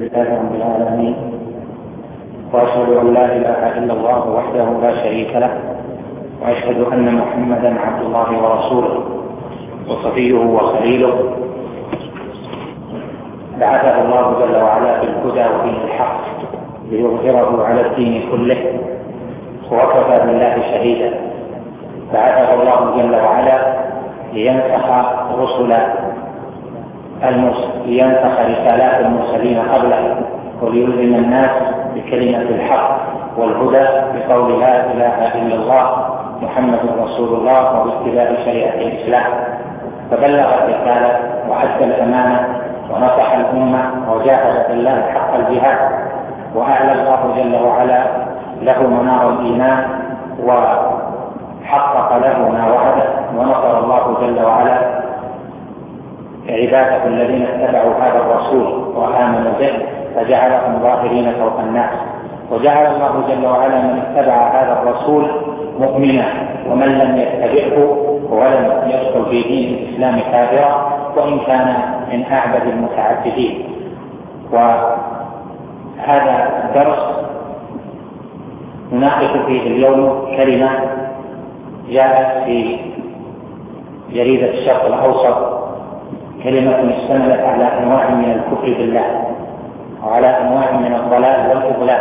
لله رب العالمين، وأشهد أن لا إله إلا الله وحده لا شريك له، وأشهد أن محمدا عبد الله ورسوله وصفيه وخليله، بعثه الله جل وعلا بالهدى ودين الحق ليظهره على الدين كله، وكفى بالله شهيدا. بعثه الله جل وعلا لينسخ رسالات المرسلين قبله، وليلزم الناس بكلمة الحق والهدى بقول لا إله إلا الله محمد رسول الله وباتباع شريعة الإسلام. فبلغ الرسالة وأدى الأمانة ونصح الأمة وجاهد في الله حق الجهاد، وأعلى الله جل وعلا له منار الإيمان وحقق له ما وعده، ونصر الله جل وعلا عباده الذين اتبعوا هذا الرسول وآمنوا به فجعلهم ظاهرين فوق الناس. وجعل الله جل وعلا من اتبع هذا الرسول مؤمنا، ومن لم يتبعه ولم يدخل في دين الإسلام كافرا، وإن كان من أعبد المتعبدين. وهذا الدرس نناقش فيه اليوم كلمة جاءت في جريدة الشرق الأوسط، كلمة اشتملت على أنواع من الكفر بالله وعلى أنواع من الضلال والإضلال،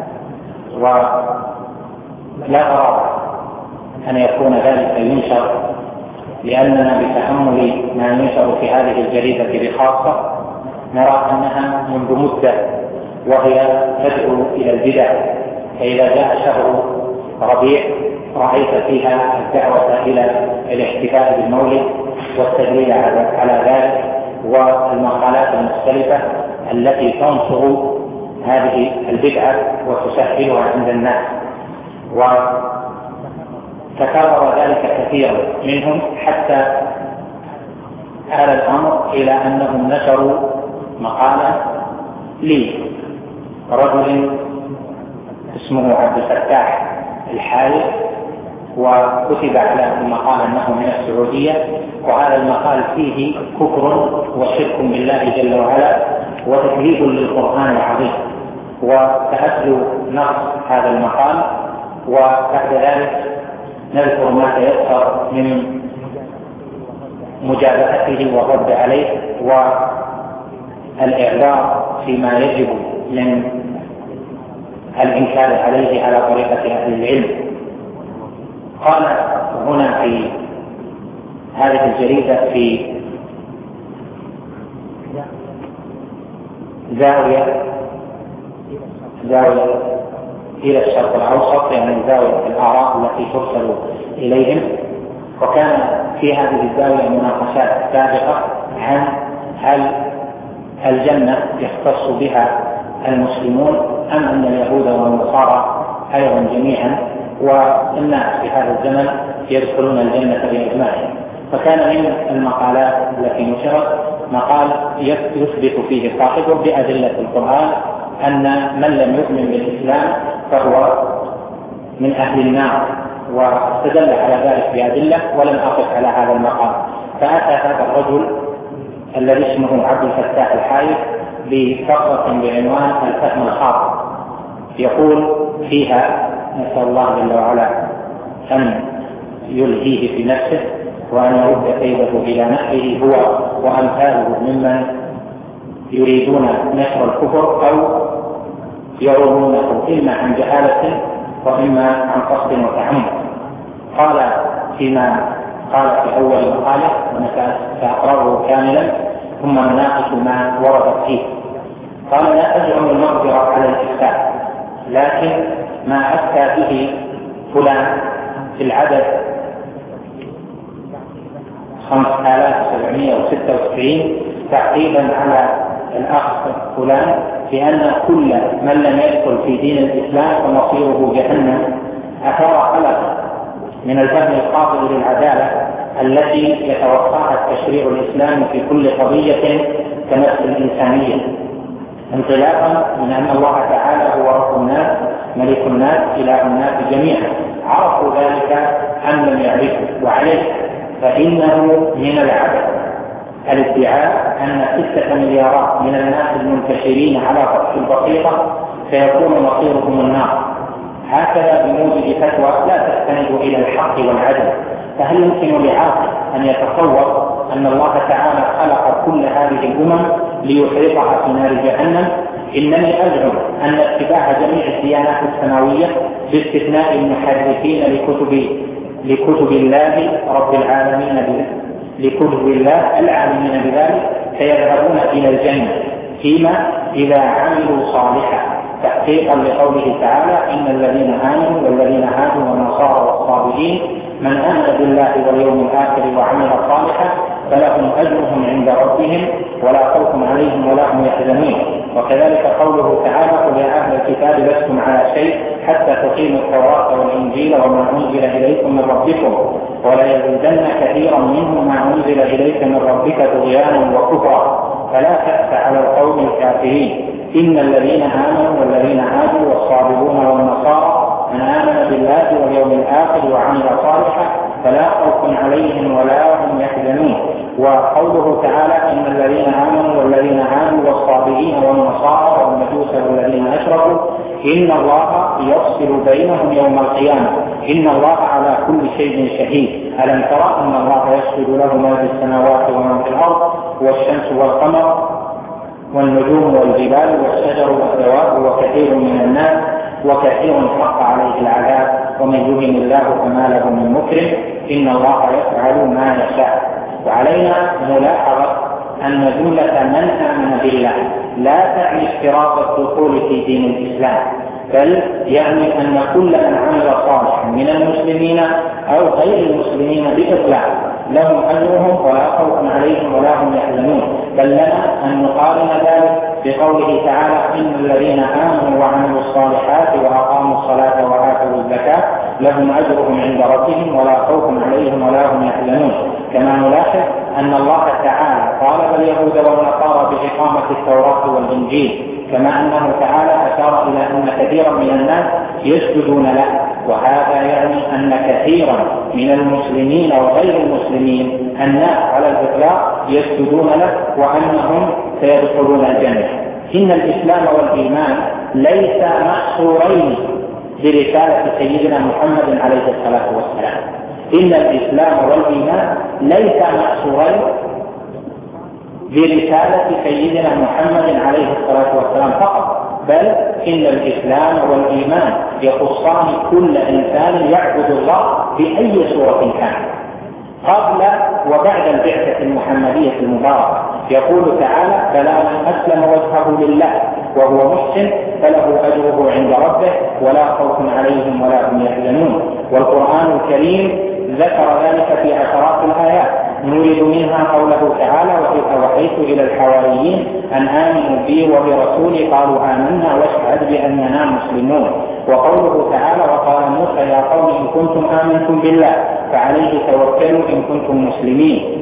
ولا أرى أن يكون ذلك ينشر، لأننا بتأمل ما ينشر في هذه الجريدة بخاصة نرى أنها منذ مدة وهي تدعو إلى البدع. فإذا جاء شهر ربيع رأيت فيها الدعوة إلى الاحتفاء بالمولد والتدليل على ذلك، والمقالات المختلفة التي تنصر هذه البدعة وتسهلها عند الناس. وتكرر ذلك كثيرا منهم حتى آل الأمر إلى أنهم نشروا مقالة لرجل اسمه عبد الفتاح الحالي، وكتب على المقال أنه من السعودية، وهذا المقال فيه كفر وشرك بالله جل وعلا وتكذيب للقرآن العظيم. وسأتلو نص هذا المقال، وبعد ذلك نذكر ما تيسر من مجابهته والرد عليه والإعذار فيما يجب من الإنكار عليه على طريقة أهل العلم. قال هنا في هذه الجريدة في زاوية إلى الشرق الأوسط، يعني زاوية الآراء التي ترسل إليهم، وكان في هذه الزاوية مناقشات سابقة عن هل الجنة يختص بها المسلمون أم أن اليهود والنصارى أيضا جميعا، والناس في هذا الزمن يدخلون الجنة بإجماعهم. فكان من المقالات التي نشرت مقال يثبت فيه صاحبه بأدلة القرآن أن من لم يؤمن بالإسلام فهو من أهل النار، واستدل على ذلك بأدلة، ولم أقف على هذا المقال. فأتى هذا الرجل الذي اسمه عبد الفتاح الحالي بفقرة بعنوان الفهم الخاطئ، يقول فيها: نسأل الله جل وعلا أن يلهيه في نفسه وأن يرد كيده إلى نحره هو وأمثاله ممن يريدون نشر الكفر أو يرونونه إما عن جهالة وإما عن قصد وتعمد. قال فيما قال في أول مقاله، سأقرأه كاملا ثم نناقش ما ورد فيه. قال: لا أزعم المقدرة على الإفتاء، لكن ما أفتى به فلان في العدد 5796 تعقيبا على الأخ فلان بأن كل من لم يدخل في دين الإسلام فمصيره جهنم، أثار قلقا من الفهم الخاطئ للعدالة التي يتوقعها التشريع الإسلامي في كل قضية كنفس الإنسانية، انطلاقا من أن الله تعالى هو رب الناس ملك الناس إله الناس جميعا. عرفوا ذلك أم لم يعرفوا، وعليه فإنه من العبث الادعاء أن 6 مليارات من الناس المنتشرين على سطح البسيطة سيكون مصيرهم النار، هكذا بموجب فتوى لا تستند إلى الحق والعدل. فهل يمكن لعاقل أن يتصور أن الله تعالى خلق كل هذه الأمم ليحرقها في نار جهنم؟ إنني أزعم أن اتباع جميع الديانات السماوية باستثناء المحرفين لكتب الله رب العالمين لكتب الله العالمين بذلك سيذهبون إلى الجنة فيما إذا عملوا صالحا، تحقيقا لقوله تعالى: إن الذين آمنوا والذين هادوا والنصارى والصابئين من آمن بالله واليوم الآخر وعمل صالحا فلهم أجرهم عند ربهم ولا خوف عليهم ولا هم يحزنون. وكذلك قوله تعالى: قل يا أهل الكتاب لستم على شيء حتى تقيموا التوراة والإنجيل وما أنزل إليكم من ربكم وليزيدن كثيرا منهم ما أنزل إليك من ربك طغيانا وكفرا فلا تأس على القوم الكافرين. إن الذين آمنوا والذين هادوا والصابرون والنصارى من آمن بالله واليوم الآخر وعمل صالحا فلا خوف عليهم ولا هم يحزنون. وقوله تعالى: إن الذين آمنوا والذين هادوا والصابرين والنصارى والمجوس والذين أشركوا إن الله يفصل بينهم يوم القيامة إن الله على كل شيء شهيد. ألم ترى أن الله يسجد له ما في السماوات وما في الأرض والشمس والقمر والنجوم والجبال والشجر والدواب وكثير من الناس وكثير حق عليه العذاب ومن يهن الله فما له من مكرم إن الله يفعل ما يشاء. وعلينا ملاحظة أن جملة من آمن بالله لا تعني اشتراط الدخول في دين الإسلام، بل يعني أن كل من عمل صالحا من المسلمين أو غير المسلمين بإطلاق لهم أجرهم ولا خوف عليهم ولا هم يحزنون. بل لنا أن نقارن ذلك بقوله تعالى: إن الذين آمنوا وعملوا الصالحات وأقاموا الصلاة وآتوا الزكاة لهم أجرهم عند ربهم ولا خوف عليهم ولا هم يحزنون. كما نلاحظ أن الله تعالى طالب اليهود والنصارى بإقامة التوراة والإنجيل، كما أنه تعالى أشار إلى أن كثيرا من الناس يسجدون له، وهذا يعني أن كثيرا من المسلمين وغير المسلمين الناس على الإطلاق يسجدون له وأنهم سيدخلون الجنة. إن الإسلام والإيمان ليس محصورين برسالة سيدنا محمد عليه الصلاة والسلام. إن الإسلام والإيمان ليس محصورين برسالة سيدنا محمد عليه الصلاة والسلام فقط، بل إن الإسلام والإيمان يخصان كل إنسان يعبد الله بأي صورة كان قبل وبعد البعثة المحمدية المباركة. يقول تعالى: بلى من أسلم وجهه لله وهو محسن فله أجره عند ربه ولا خوف عليهم ولا هم يحزنون. والقرآن الكريم ذكر ذلك في عشرات الآيات، نريد منها قوله تعالى: وإذ أوحيت إلى الحواريين أن آمنوا بي وبرسولي قالوا آمنا واشهد بأننا مسلمون. وقوله تعالى: وقال موسى يا قوم إن كنتم آمنتم بالله فعليه توكلوا إن كنتم مسلمين.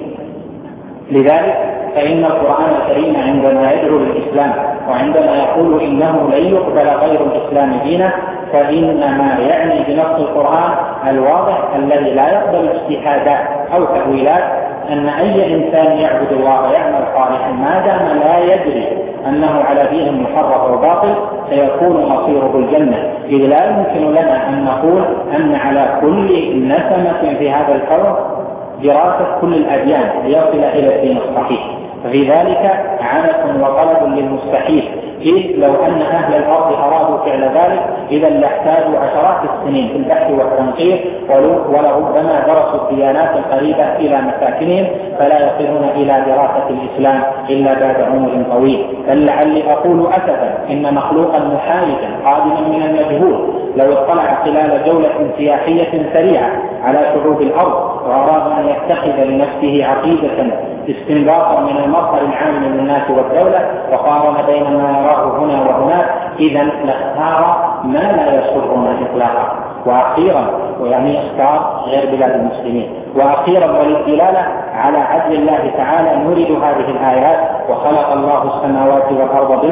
لذلك فإن القرآن الكريم عندما يدعو للإسلام وعندما يقول إنه لن يقبل غير الإسلام دينا فإنما يعني بنص القرآن الواضح الذي لا يقبل اجتهادات أو تأويلات أن أي إنسان يعبد الله ويعمل صالحا ما دام لا يدري أنه على دين محرف أو باطل سيكون مصيره الجنة. إذ لا يمكن لنا أن نقول أن على كل نسمة في هذا الكون دراسة كل الأديان ليصل إلى الدين الصحيح، ففي ذلك عنة وطلب للمستحيل. إذ لو أن أهل الأرض أرادوا فعل ذلك إذا لاحتاجوا عشرات السنين في البحث والتنقيح ولربما درسوا الديانات القريبة إلى مساكنهم فلا يصلون إلى دراسة الإسلام إلا بعد عمر طويل. بل لعلي أقول أسفا إن مخلوقا محايدا قادما من المجهول لو اطلع خلال جولة سياحية سريعة على شعوب الأرض وأراد أن يتخذ لنفسه عقيدة استنباطا من المصدر العام للناس والدولة وقارن بين ما يراه هنا وهناك إذا لاختار ما لا يسرنا إطلاقا. وأخيرا ويعني اختار غير بلاد المسلمين. وأخيرا وللدلالة على عدل الله تعالى نريد هذه الآيات: وخلق الله السماوات والأرض بالحق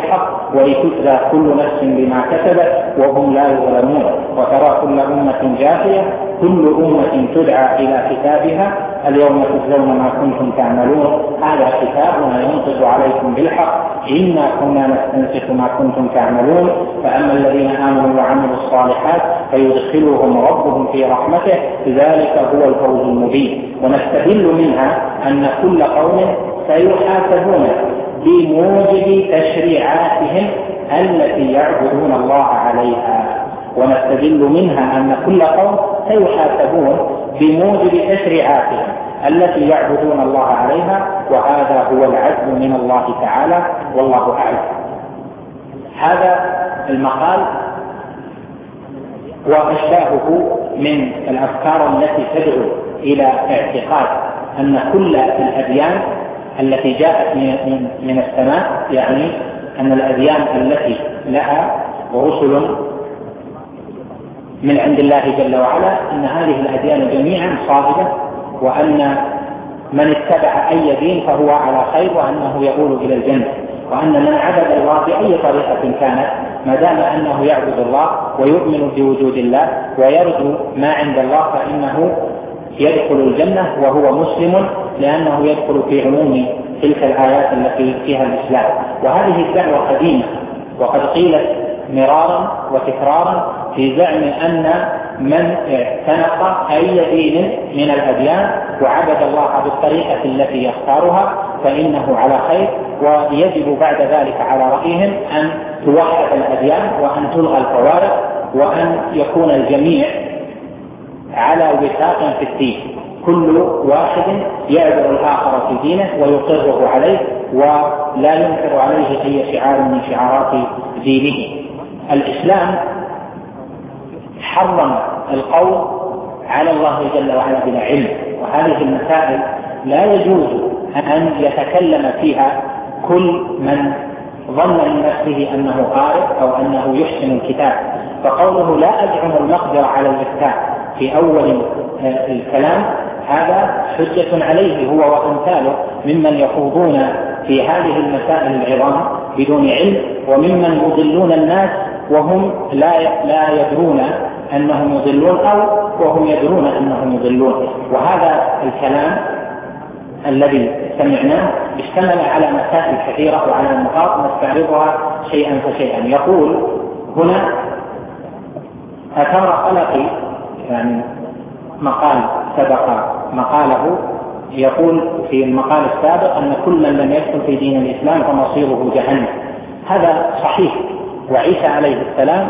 ولتجزى كل نفس بما كسبت وهم لا يظلمون وترى كل أمة جاثية كل أمة تدعى إلى كتابها اليوم تجزون ما كنتم تعملون هذا كتابنا ينطق عليكم بالحق إنا كنا نستنسخ ما كنتم تعملون فأما الذين آمنوا وعملوا الصالحات فيدخلهم ربهم في رحمته ذلك هو الفوز المبين. ونستدل منها أن كل قوم سيحاسبون بموجب تشريعاتهم التي يعبدون الله عليها. ونستدل منها أن كل قوم سيحاسبون بموجب تشريعاتهم التي يعبدون الله عليها وهذا هو العدل من الله تعالى والله أعلم. هذا المقال وأشباهه من الأفكار التي تدعو إلى اعتقاد أن كل الأديان التي جاءت من السماء يعني أن الأديان التي لها رسل من عند الله جل وعلا أن هذه الأديان جميعا صائبة وأن من اتبع أي دين فهو على خير وأنه يؤول إلى الجنة وأن من عبد الله بأي طريقة كانت ما دام أنه يعبد الله ويؤمن بوجود الله ويرجو ما عند الله فإنه يدخل الجنة وهو مسلم لأنه يدخل في عموم تلك الآيات التي فيها الإسلام. وهذه الدعوة قديمة وقد قيلت مرارا وتكرارا في زعم أن من اعتنق أي دين من الأديان وعبد الله بالطريقة التي يختارها فإنه على خير ويجب بعد ذلك على رأيهم أن توحد الأديان وأن تلغى الفوارق وأن يكون الجميع على وثاق في الدين كل واحد يعبر الآخر في دينه ويقره عليه ولا ينكر عليه أي شعار من شعارات دينه. الإسلام حرم القول على الله جل وعلا بلا علم وهذه المسائل لا يجوز أن يتكلم فيها كل من ظن من نفسه أنه قارئ أو أنه يحسن الكتاب. فقوله لا أزعم المقدرة على الإفتاء في أول الكلام هذا حجة عليه هو وأمثاله ممن يخوضون في هذه المسائل العظام بدون علم وممن يضلون الناس وهم لا يدرون أنهم يضلون أو وهم يدرون أنهم يضلون. وهذا الكلام الذي سمعناه اشتمل على مسائل كثيرة وعلى النقاط نستعرضها شيئا فشيئا. يقول هنا أثار قلقي يعني مقال سبق مقاله يقول في المقال السابق أن كل من لم يدخل في دين الإسلام فمصيره جهنم. هذا صحيح وعيسى عليه السلام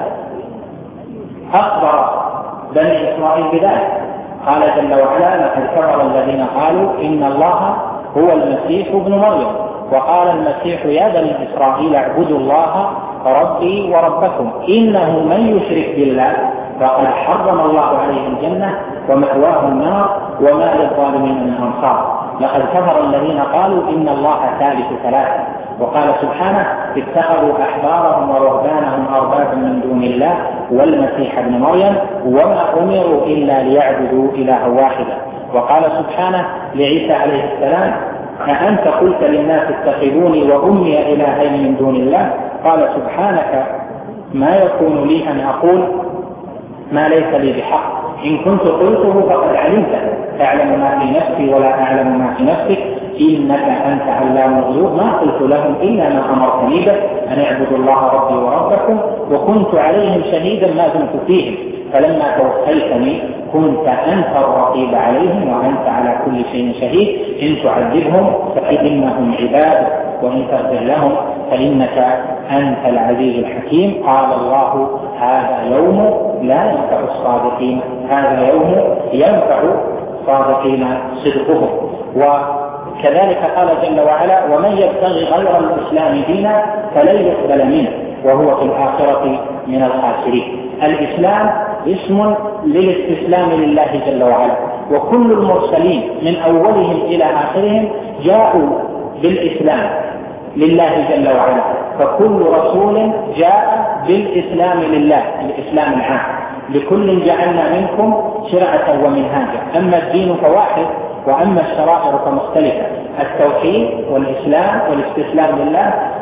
أخبر بني إسرائيل بذلك قال جل وعلا لقد كفر الذين قالوا إن الله هو المسيح ابن مريم وقال المسيح يا بني إسرائيل اعبدوا الله ربي وربكم إنه من يشرك بالله فقد حرم الله عليه الجنة ومأواه النار وما للظالمين من أنصار. لقد كفر الذين قالوا إن الله ثالث ثلاثة وقال سبحانه اتخذوا أحبارهم ورهبانهم أربابا من دون الله والمسيح ابن مريم وما أمروا إلا ليعبدوا إلها واحدا. وقال سبحانه لعيسى عليه السلام أأنت قلت للناس اتخذوني وأمي إلهين من دون الله قال سبحانك ما يكون لي أن أقول ما ليس لي بحق إن كنت قلته فقد علمته تعلم ما في نفسي ولا أعلم ما في نفسك إنك أنت علام الغيوب ما قلت لهم إلا ما أمرتني به أن اعبدوا الله ربي وربكم وكنت عليهم شهيدا ما دمت فيهم فلما توفيتني كنت أنت الرقيب عليهم وأنت على كل شيء شهيد إن تعذبهم فإنهم عباد وإن تغفر لهم فإنك أنت العزيز الحكيم. قال الله هذا يوم لا ينفع الصادقين هذا يوم ينفع الصادقين صدقهم. وكذلك قال جل وعلا ومن يبتغي غير الإسلام دينا فلن يقبل منه وهو في الآخرة من الخاسرين. الإسلام اسم للاستسلام لله جل وعلا وكل المرسلين من أولهم إلى آخرهم جاءوا بالإسلام لله جل وعلا فكل رسول جاء بالإسلام لله الإسلام العام لكل جعلنا منكم شرعة ومنهاجا أما الدين فواحد وأما الشرائع فمختلفة. التوحيد والإسلام والاستسلام لله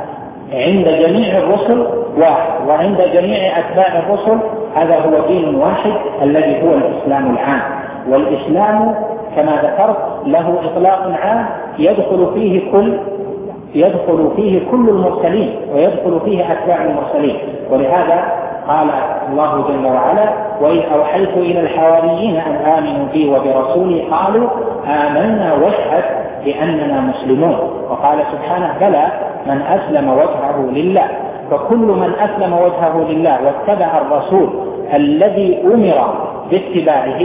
عند جميع الرسل واحد، وعند جميع أتباع الرسل هذا هو دين واحد الذي هو الإسلام العام. والإسلام كما ذكرت له إطلاق عام يدخل فيه كل المرسلين ويدخل فيه أتباع المرسلين. ولهذا قال الله جل وعلا: وإذ أوحيت إلى الحواريين أن آمنوا بي وبرسولي قالوا آمنا واشهد بأننا مسلمون. وقال سبحانه: بلى من أسلم وجهه لله. فكل من أسلم وجهه لله واتبع الرسول الذي أمر باتباعه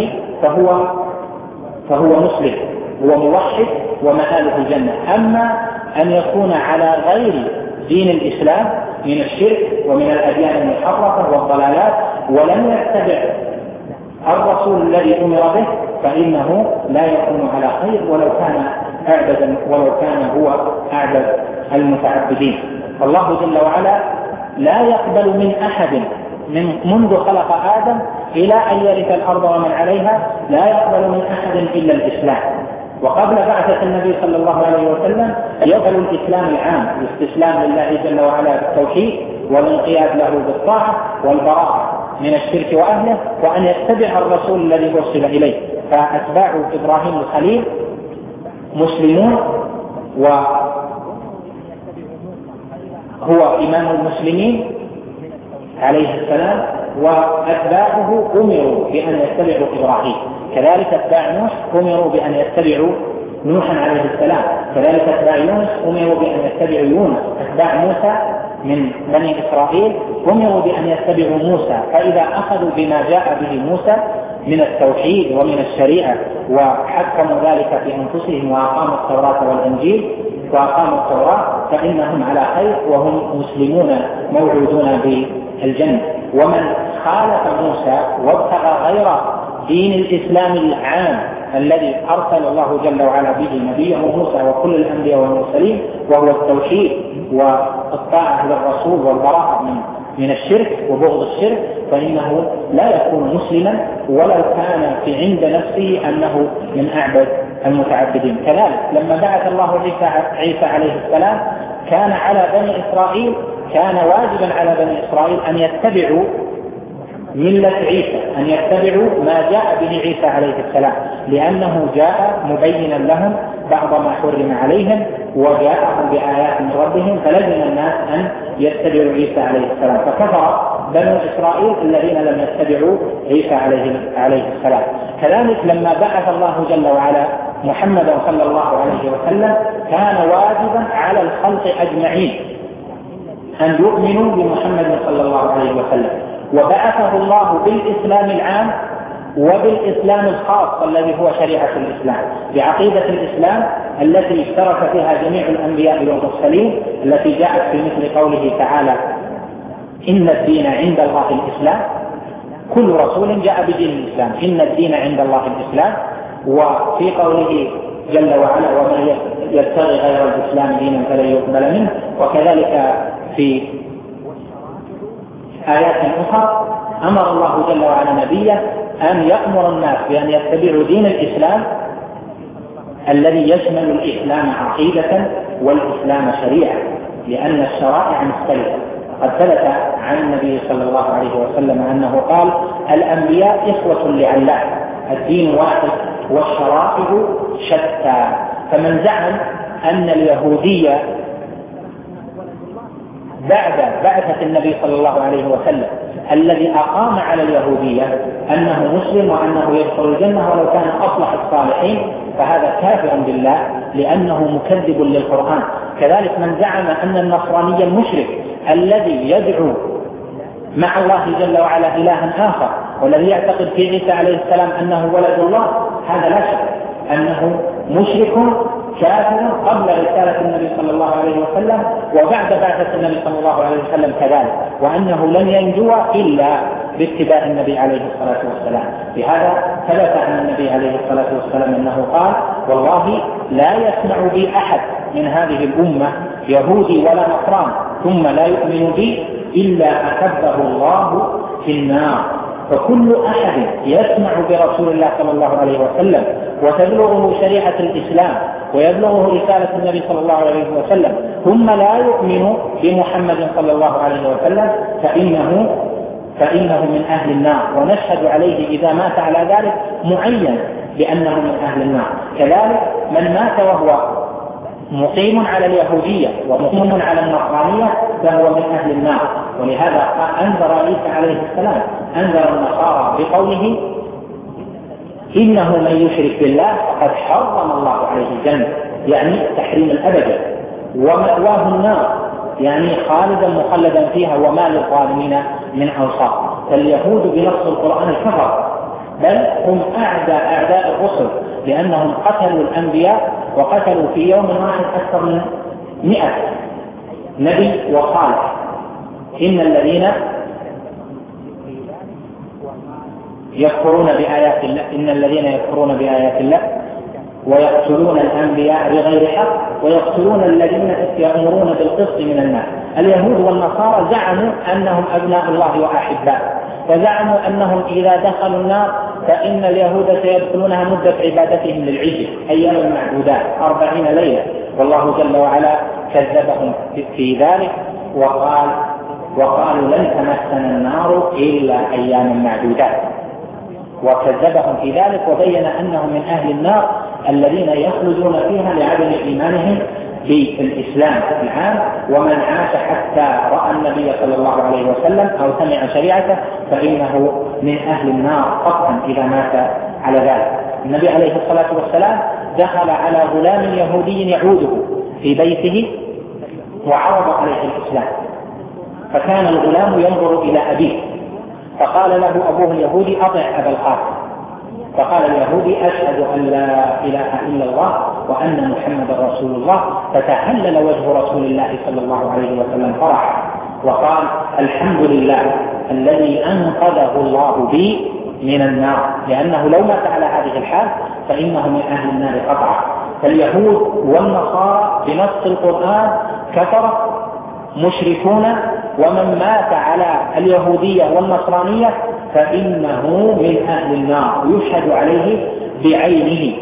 فهو مسلم، هو موحد ومآله الجنة. أما أن يكون على غير دين الإسلام من الشرك ومن الأديان المحرفة والضلالات ولم يتبع الرسول الذي أمر به فإنه لا يكون على خير ولو كان هو أعبد المتعبدين. الله جل وعلا لا يقبل من أحد منذ خلق آدم إلى أن يرث الأرض ومن عليها، لا يقبل من أحد إلا الإسلام. وقبل بعثة النبي صلى الله عليه وسلم يقبل الإسلام العام، الاستسلام لله جل وعلا بالتوحيد والانقياد له بالطاعة والبراءة من الشرك وأهله، وأن يتبع الرسول الذي أرسل إليه. فأتباع إبراهيم الخليل مسلمون وهو إمام المسلمين عليه السلام، وأتباعه أمروا بأن يتبعوا إبراهيم. كذلك أتباع نوح أمروا بأن يتبعوا نوحا عليه السلام، كذلك أتباع يونس أمروا بأن يتبعوا يونس. أتباع موسى من بني إسرائيل أمروا بأن يتبعوا موسى. فإذا أخذوا بما جاء به موسى من التوحيد ومن الشريعة وحكموا ذلك في أنفسهم وأقاموا التوراة والإنجيل وأقاموا التوراة فإنهم على خير وهم مسلمون موعودون بالجنة. ومن خالف موسى وابتغى غير دين الإسلام العام الذي أرسل الله جل وعلا به نبيه موسى وكل الأنبياء والمرسلين، وهو التوحيد والطاعة للرسول والبراءة من الشرك وبغض الشرك، فإنه لا يكون مسلما ولو كان في عند نفسه أنه من أعبد المتعبدين. كذلك لما بعث الله عيسى عليه السلام كان على بني إسرائيل، كان واجبا على بني إسرائيل أن يتبعوا ملة عيسى، أن يتبعوا ما جاء به عيسى عليه السلام، لأنه جاء مبينا لهم بعض ما حرم عليهم وجاءهم بآيات من ربهم، فلزم الناس أن يتبعوا عيسى عليه السلام. فكفر بنو إسرائيل الذين لم يتبعوا عيسى عليه السلام. كذلك لما بعث الله جل وعلا محمدا صلى الله عليه وسلم كان واجبا على الخلق أجمعين أن يؤمنوا بمحمد صلى الله عليه وسلم، وبعثه الله بالإسلام العام وبالإسلام الخاص الذي هو شريعة الإسلام، بعقيدة الإسلام التي اشترك فيها جميع الأنبياء والمرسلين، التي جاءت في مثل قوله تعالى: إن الدين عند الله الإسلام. كل رسول جاء بدين الإسلام، إن الدين عند الله الإسلام. وفي قوله جل وعلا: ومن يبتغي غير الإسلام دينا فلن يقبل منه. وكذلك في آيات أخرى أمر الله جل وعلا نبيه أن يأمر الناس بأن يتبعوا دين الإسلام الذي يشمل الإسلام عقيدة والإسلام شريعة، لأن الشرائع مختلفة. قد ثبت عن النبي صلى الله عليه وسلم أنه قال: الأنبياء إخوة لعلاه، الدين واحد والشرائع شتى. فمن زعم أن اليهودية بعد بعثة النبي صلى الله عليه وسلم الذي أقام على اليهودية أنه مسلم وأنه يدخل الجنة ولو كان أصلح الصالحين، فهذا كافر بالله لأنه مكذب للقرآن. كذلك من زعم أن النصراني المشرك الذي يدعو مع الله جل وعلا إلها آخر والذي يعتقد في عيسى عليه السلام أنه ولد الله، هذا لا شك أنه مشرك كافر قبل رسالة النبي صلى الله عليه وسلم وبعد بعثة النبي صلى الله عليه وسلم كذلك، وأنه لن ينجو إلا باتباع النبي عليه الصلاة والسلام. بهذا ثبت عن النبي عليه الصلاة والسلام أنه قال: والله لا يسمع بي أحد من هذه الأمة يهودي ولا نصران ثم لا يؤمن بي إلا أحبه الله في النار. فكل أحد يسمع برسول الله صلى الله عليه وسلم وتبلغه شريعة الإسلام ويبلغه رسالة النبي صلى الله عليه وسلم ثم لا يؤمن بمحمد صلى الله عليه وسلم فإنه من أهل النار، ونشهد عليه إذا مات على ذلك معين بأنه من أهل النار. كذلك من مات وهو مقيم على اليهودية ومقيم على النصرانية فهو من أهل النار. ولهذا أنذر عيسى عليه السلام أنذر النصارى بقوله إنه من يشرك بالله فقد حرم الله عليه الجنة، يعني تحريم الأبد، ومأواه النار، يعني خالدا مخلدا فيها وما للظالمين من أنصار. فاليهود بنص القرآن كفر، بل هم أعداء الرسل، لأنهم قتلوا الأنبياء وقتلوا في يوم واحد أكثر من 100 نبي وصالح. إن الذين يكفرون بآيات الله ويقتلون الأنبياء بغير حق ويقتلون الذين يأمرون بالقسط من الناس. اليهود والنصارى زعموا أنهم أبناء الله وأحباء، وزعموا أنهم إذا دخلوا النار فإن اليهود سيدخلونها مدة عبادتهم للعجل أيام معدودات 40 ليلة، والله جل وعلا كذبهم في ذلك وقالوا لن تمسنا النار إلا أيام معدودات، وكذبهم في ذلك وبين أنهم من أهل النار الذين يخلدون فيها لعدم إيمانهم بالإسلام العام. ومن عاش حتى رأى النبي صلى الله عليه وسلم أو سمع شريعته فإنه من أهل النار قطعا إذا مات على ذلك. النبي عليه الصلاة والسلام دخل على غلام يهودي يعوده في بيته وعرض عليه الإسلام، فكان الغلام ينظر إلى أبيه، فقال له أبوه اليهودي أطع أبا القاسم، فقال اليهودي أشهد أن لا إله إلا الله وأن محمد رسول الله، فتهلل وجه رسول الله صلى الله عليه وسلم فرحا وقال الحمد لله الذي أنقذه الله بي من النار، لأنه لو مات على هذه الحال فإنه من أهل النار قطعا. فاليهود والنصارى بنص القرآن كفر مشركون، ومن مات على اليهودية والنصرانية فإنه من أهل النار يشهد عليه بعينه،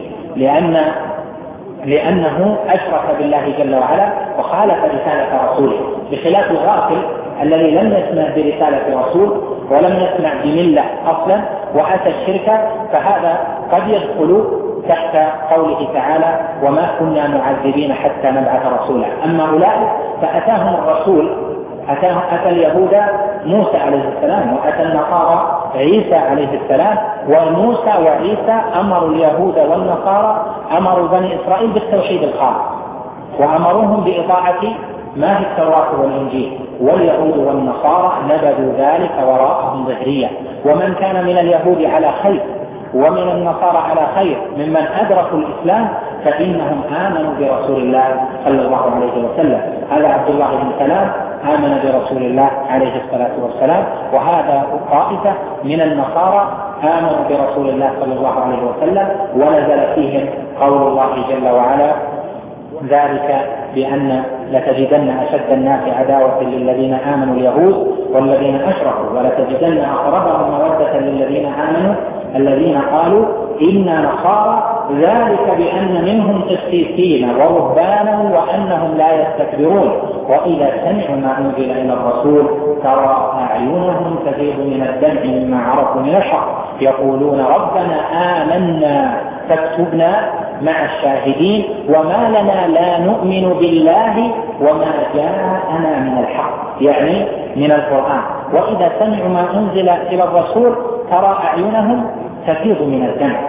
لأنه أشرك بالله جل وعلا وخالف رسالة رسوله، بخلاف الغافل الذي لم يسمع برسالة رسول ولم يسمع بملة أصلا وأتى الشرك، فهذا قد يدخل تحت قوله تعالى وما كنا معذبين حتى نبعث رسولا. أما أولئك فأتاهم الرسول، أتى اليهود موسى عليه السلام وأتى النصارى عيسى عليه السلام، وموسى وعيسى أمروا اليهود والنصارى أمروا بني إسرائيل بالتوحيد الخالص وأمروهم بإطاعة ما في التوراة والإنجيل، واليهود والنصارى نبذوا ذلك وراءهم ظهريا. ومن كان من اليهود على خير ومن النصارى على خير ممن أدركوا الإسلام فإنهم آمنوا برسول الله صلى الله عليه وسلم. هذا عبد الله بن سلام آمن برسول الله عليه الصلاة والسلام، وهذا طائفة من النصارى آمنوا برسول الله صلى الله عليه وسلم، ونزل فيهم قول الله جل وعلا ذلك بأن لتجدن أشد الناس عداوة للذين آمنوا اليهود والذين أشركوا ولتجدن أقربهم مودة للذين آمنوا الذين قالوا إنا نصارى ذلك بأن منهم قسيسين ورهبانا وأنهم لا يستكبرون وإذا سمعوا ما أنزل إلى الرسول ترى أعينهم تفيض من الدمع مما عرفوا من الحق يقولون ربنا آمنا فاكتبنا مع الشاهدين وما لنا لا نؤمن بالله وما جاءنا من الحق، يعني من القرآن. وإذا سمعوا ما أنزل إلى الرسول ترى أعينهم تفيض من الدمع،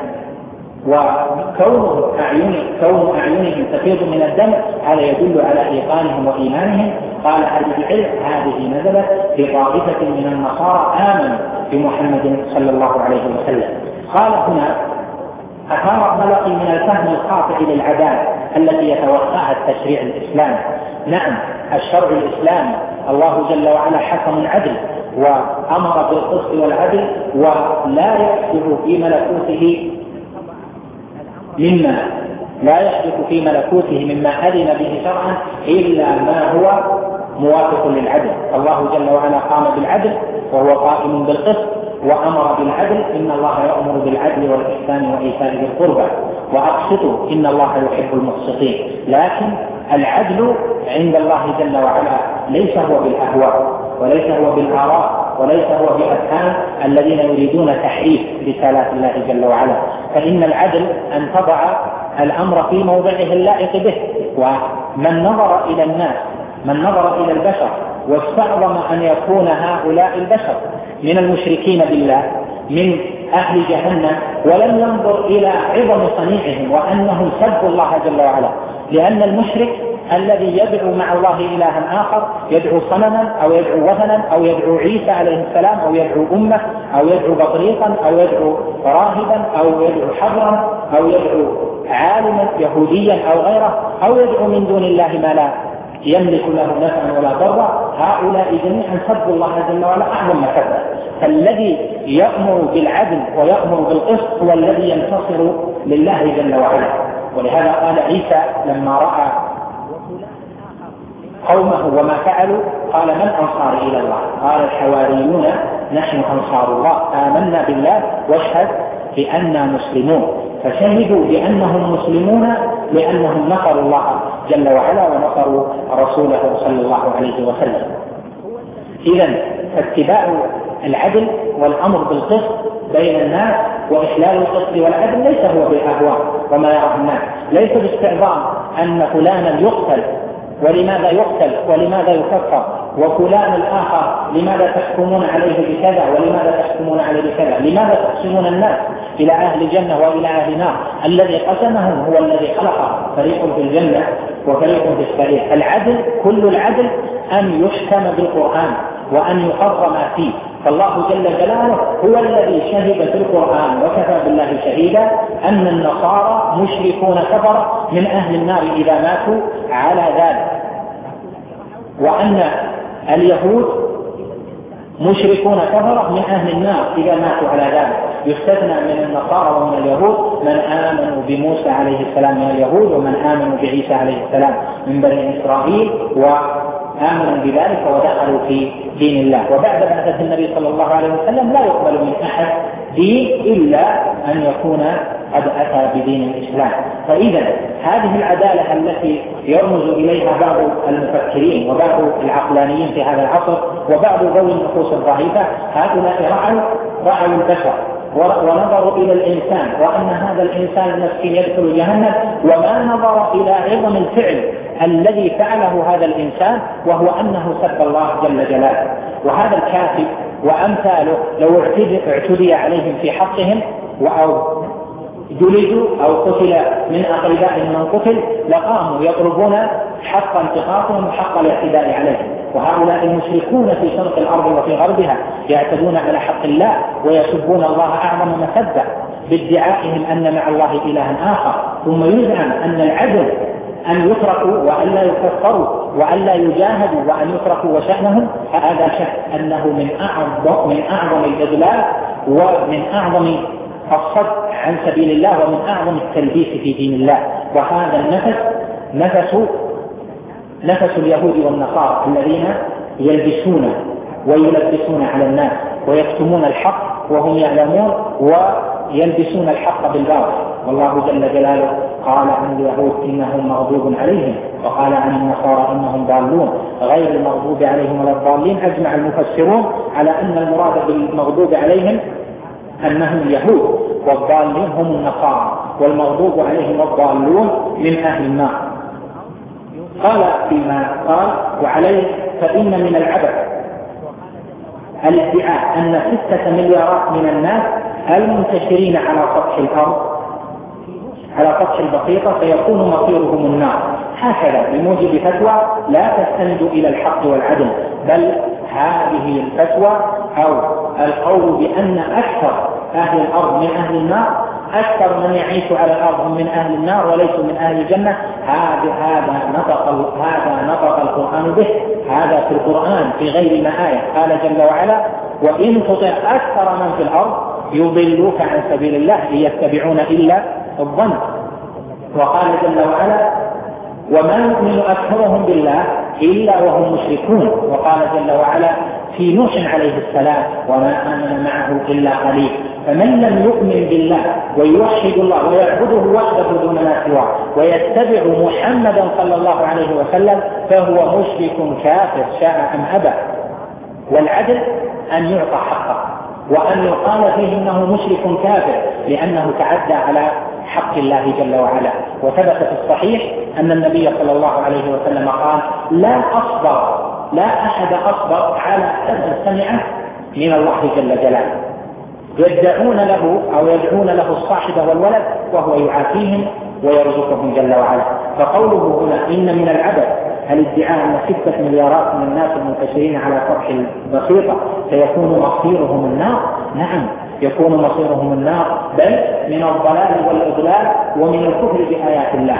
وكون أعينهم تفيض من الدمع هذا يدل على إيقانهم وإيمانهم. قال أهل العلم هذه نزلت في طائفة من النصارى آمنوا بمحمد صلى الله عليه وسلم. قال هنا أثار بلقي من الفهم الخاطئ للعدالة التي يتوقعها التشريع الإسلامي. نعم الشرع الإسلامي الله جل وعلا حكم عدل وأمر بالقسط والعدل، ولا يحدث في ملكوته مما أذن به شرعا إلا ما هو موافق للعدل. الله جل وعلا قام بالعدل وهو قائم بالقسط وأمر بالعدل، إن الله يأمر بالعدل والإحسان وإيتاء ذي القربى وأقسطوا إن الله يحب المقسطين. لكن العدل عند الله جل وعلا ليس هو بالأهواء وليس هو بالآراء وليس هو بأفهام الذين يريدون تحريف رسالات الله جل وعلا، فإن العدل أن تضع الأمر في موضعه اللائق به. ومن نظر إلى الناس، من نظر إلى البشر واستعظم أن يكون هؤلاء البشر من المشركين بالله من أهل جهنم ولم ينظر إلى عظم صنيعهم وأنهم سبوا الله جل وعلا، لأن المشرك الذي يدعو مع الله إلها آخر، يدعو صنما أو يدعو وثنا أو يدعو عيسى عليه السلام أو يدعو أمة أو يدعو بطريقا أو يدعو راهبا أو يدعو حبرا أو يدعو عالما يهوديا أو غيره أو يدعو من دون الله ما لا يملك له نفعا ولا ضرا، هؤلاء جميعا سبوا الله جل وعلا أعظم مسبة. فالذي يأمر بالعدل ويأمر بالقسط هو الذي ينتصر لله جل وعلا. ولهذا قال عيسى لما رأى قومه وما فعلوا قال من أنصار إلى الله؟ قال الحواريون نحن أنصار الله آمنا بالله واشهد بأننا مسلمون. فشهدوا بأنهم مسلمون لأنهم نصروا الله جل وعلا ونصروا رسوله صلى الله عليه وسلم. إذن فاتباع العدل والأمر بالقسط بين الناس وإحلال القسط والعدل ليس هو بالأهواء وما يراه الناس، ليس باستعظام أن فلانا يقتل ولماذا يقتل ولماذا يكفر، وفلان الآخر لماذا تحكمون عليه بكذا ولماذا تحكمون عليه بكذا، لماذا تقسمون الناس إلى أهل جنة وإلى أهل نار. الذي قسمهم هو الذي خلق فريق في الجنة وفريق في السعير. العدل كل العدل أن يحكم بالقرآن وأن يقر ما فيه. فالله جل جلاله هو الذي شهد في القرآن وكفى بالله شهيدا أن النصارى مشركون كفر من أهل النار إذا ماتوا على ذلك، وأن اليهود مشركون كفر من أهل النار إذا ماتوا على ذلك. يستثنى من النصارى ومن اليهود من آمنوا بموسى عليه السلام من اليهود ومن آمنوا بعيسى عليه السلام من بني إسرائيل وآمنوا بذلك ودخلوا في دين الله. وبعد بعثة النبي صلى الله عليه وسلم لا يقبل من أحد دين إلا أن يكون قد أتى بدين الإسلام. فإذا هذه العدالة التي يرمز إليها بعض المفكرين وبعض العقلانيين في هذا العصر وبعض ذوي النفوس الضعيفة، هؤلاء رعوا البشر ونظروا إلى الإنسان وأن هذا الإنسان المسكين يدخل جهنم، وما نظر إلى عظم الفعل الذي فعله هذا الإنسان وهو أنه سب الله جل جلاله. وهذا الكافر وأمثاله لو اعتدي عليهم في حقهم أو جلدوا أو قتل من أقربائهم من قتل لقاموا يطلبون حق انتقاصهم وحق الاعتداء عليهم. وهؤلاء المشركون في شرق الأرض وفي غربها يعتدون على حق الله ويسبون الله أعظم مسبة بادعائهم أن مع الله إلها آخر، ثم يزعم أن العدل أن يتركوا وأن لا يكفروا وأن لا يجاهدوا وأن يتركوا وشأنهم. هذا شك أنه من أعظم الإضلال ومن أعظم الصد عن سبيل الله ومن أعظم التلبيس في دين الله. وهذا نفس اليهود والنصارى الذين يلبسون ويلبسون على الناس ويكتمون الحق وهم يعلمون ويلبسون الحق بالباطل. والله جل جلاله قال عن اليهود إنهم مغضوب عليهم وقال عن النصارى إنهم ضالون غير المغضوب عليهم ولا الضالين. أجمع المفسرون على أن المراد بالمغضوب عليهم أنهم اليهود والضالين هم النصارى، والمغضوب عليهم والضالون من أهل النار. قال فيما قال وعليه فإن من العبث الادعاء أن 6 مليارات من الناس المنتشرين على سطح الأرض على سطح البسيطة سيكون مصيرهم النار، هكذا بموجب فتوى لا تستند إلى الحق والعدل، بل هذه الفتوى أو القول بأن أكثر أهل الأرض من أهل النار، أكثر من يعيش على الأرض من أهل النار وليسوا من أهل الجنة، هذا نطق القرآن به. هذا في القرآن في غير ما آية. قال جل وعلا وإن تطع أكثر من في الأرض يضلوك عن سبيل الله إن يتبعون إلا الظن. وقال جل وعلا وما يؤمن أكثرهم بالله إلا وهم مشركون. وقال جل وعلا في نوح عليه السلام وما آمن معه إلا قليل. فمن لم يؤمن بالله ويوحد الله ويعبده وحده دون ما نحوه ويتبع محمدا صلى الله عليه وسلم فهو مشرك كافر شاء أم أبى. والعدل أن يعطى حقه وأن يقال فيه إنه مشرك كافر لأنه تعدى على حق الله جل وعلا. وثبت في الصحيح أن النبي صلى الله عليه وسلم قال: لا أحد أصبر على أذى سمعه من الله جل جلاله، يدعون له الصاحب والولد وهو يعافيهم ويرزقهم جل وعلا. فقوله هنا إن من العبث الادعاء أن 6 مليارات من الناس المنتشرين على سطح البسيطة سيكون مصيرهم النار. نعم يكون مصيرهم النار، بل من الضلال والإضلال ومن الكفر بآيات الله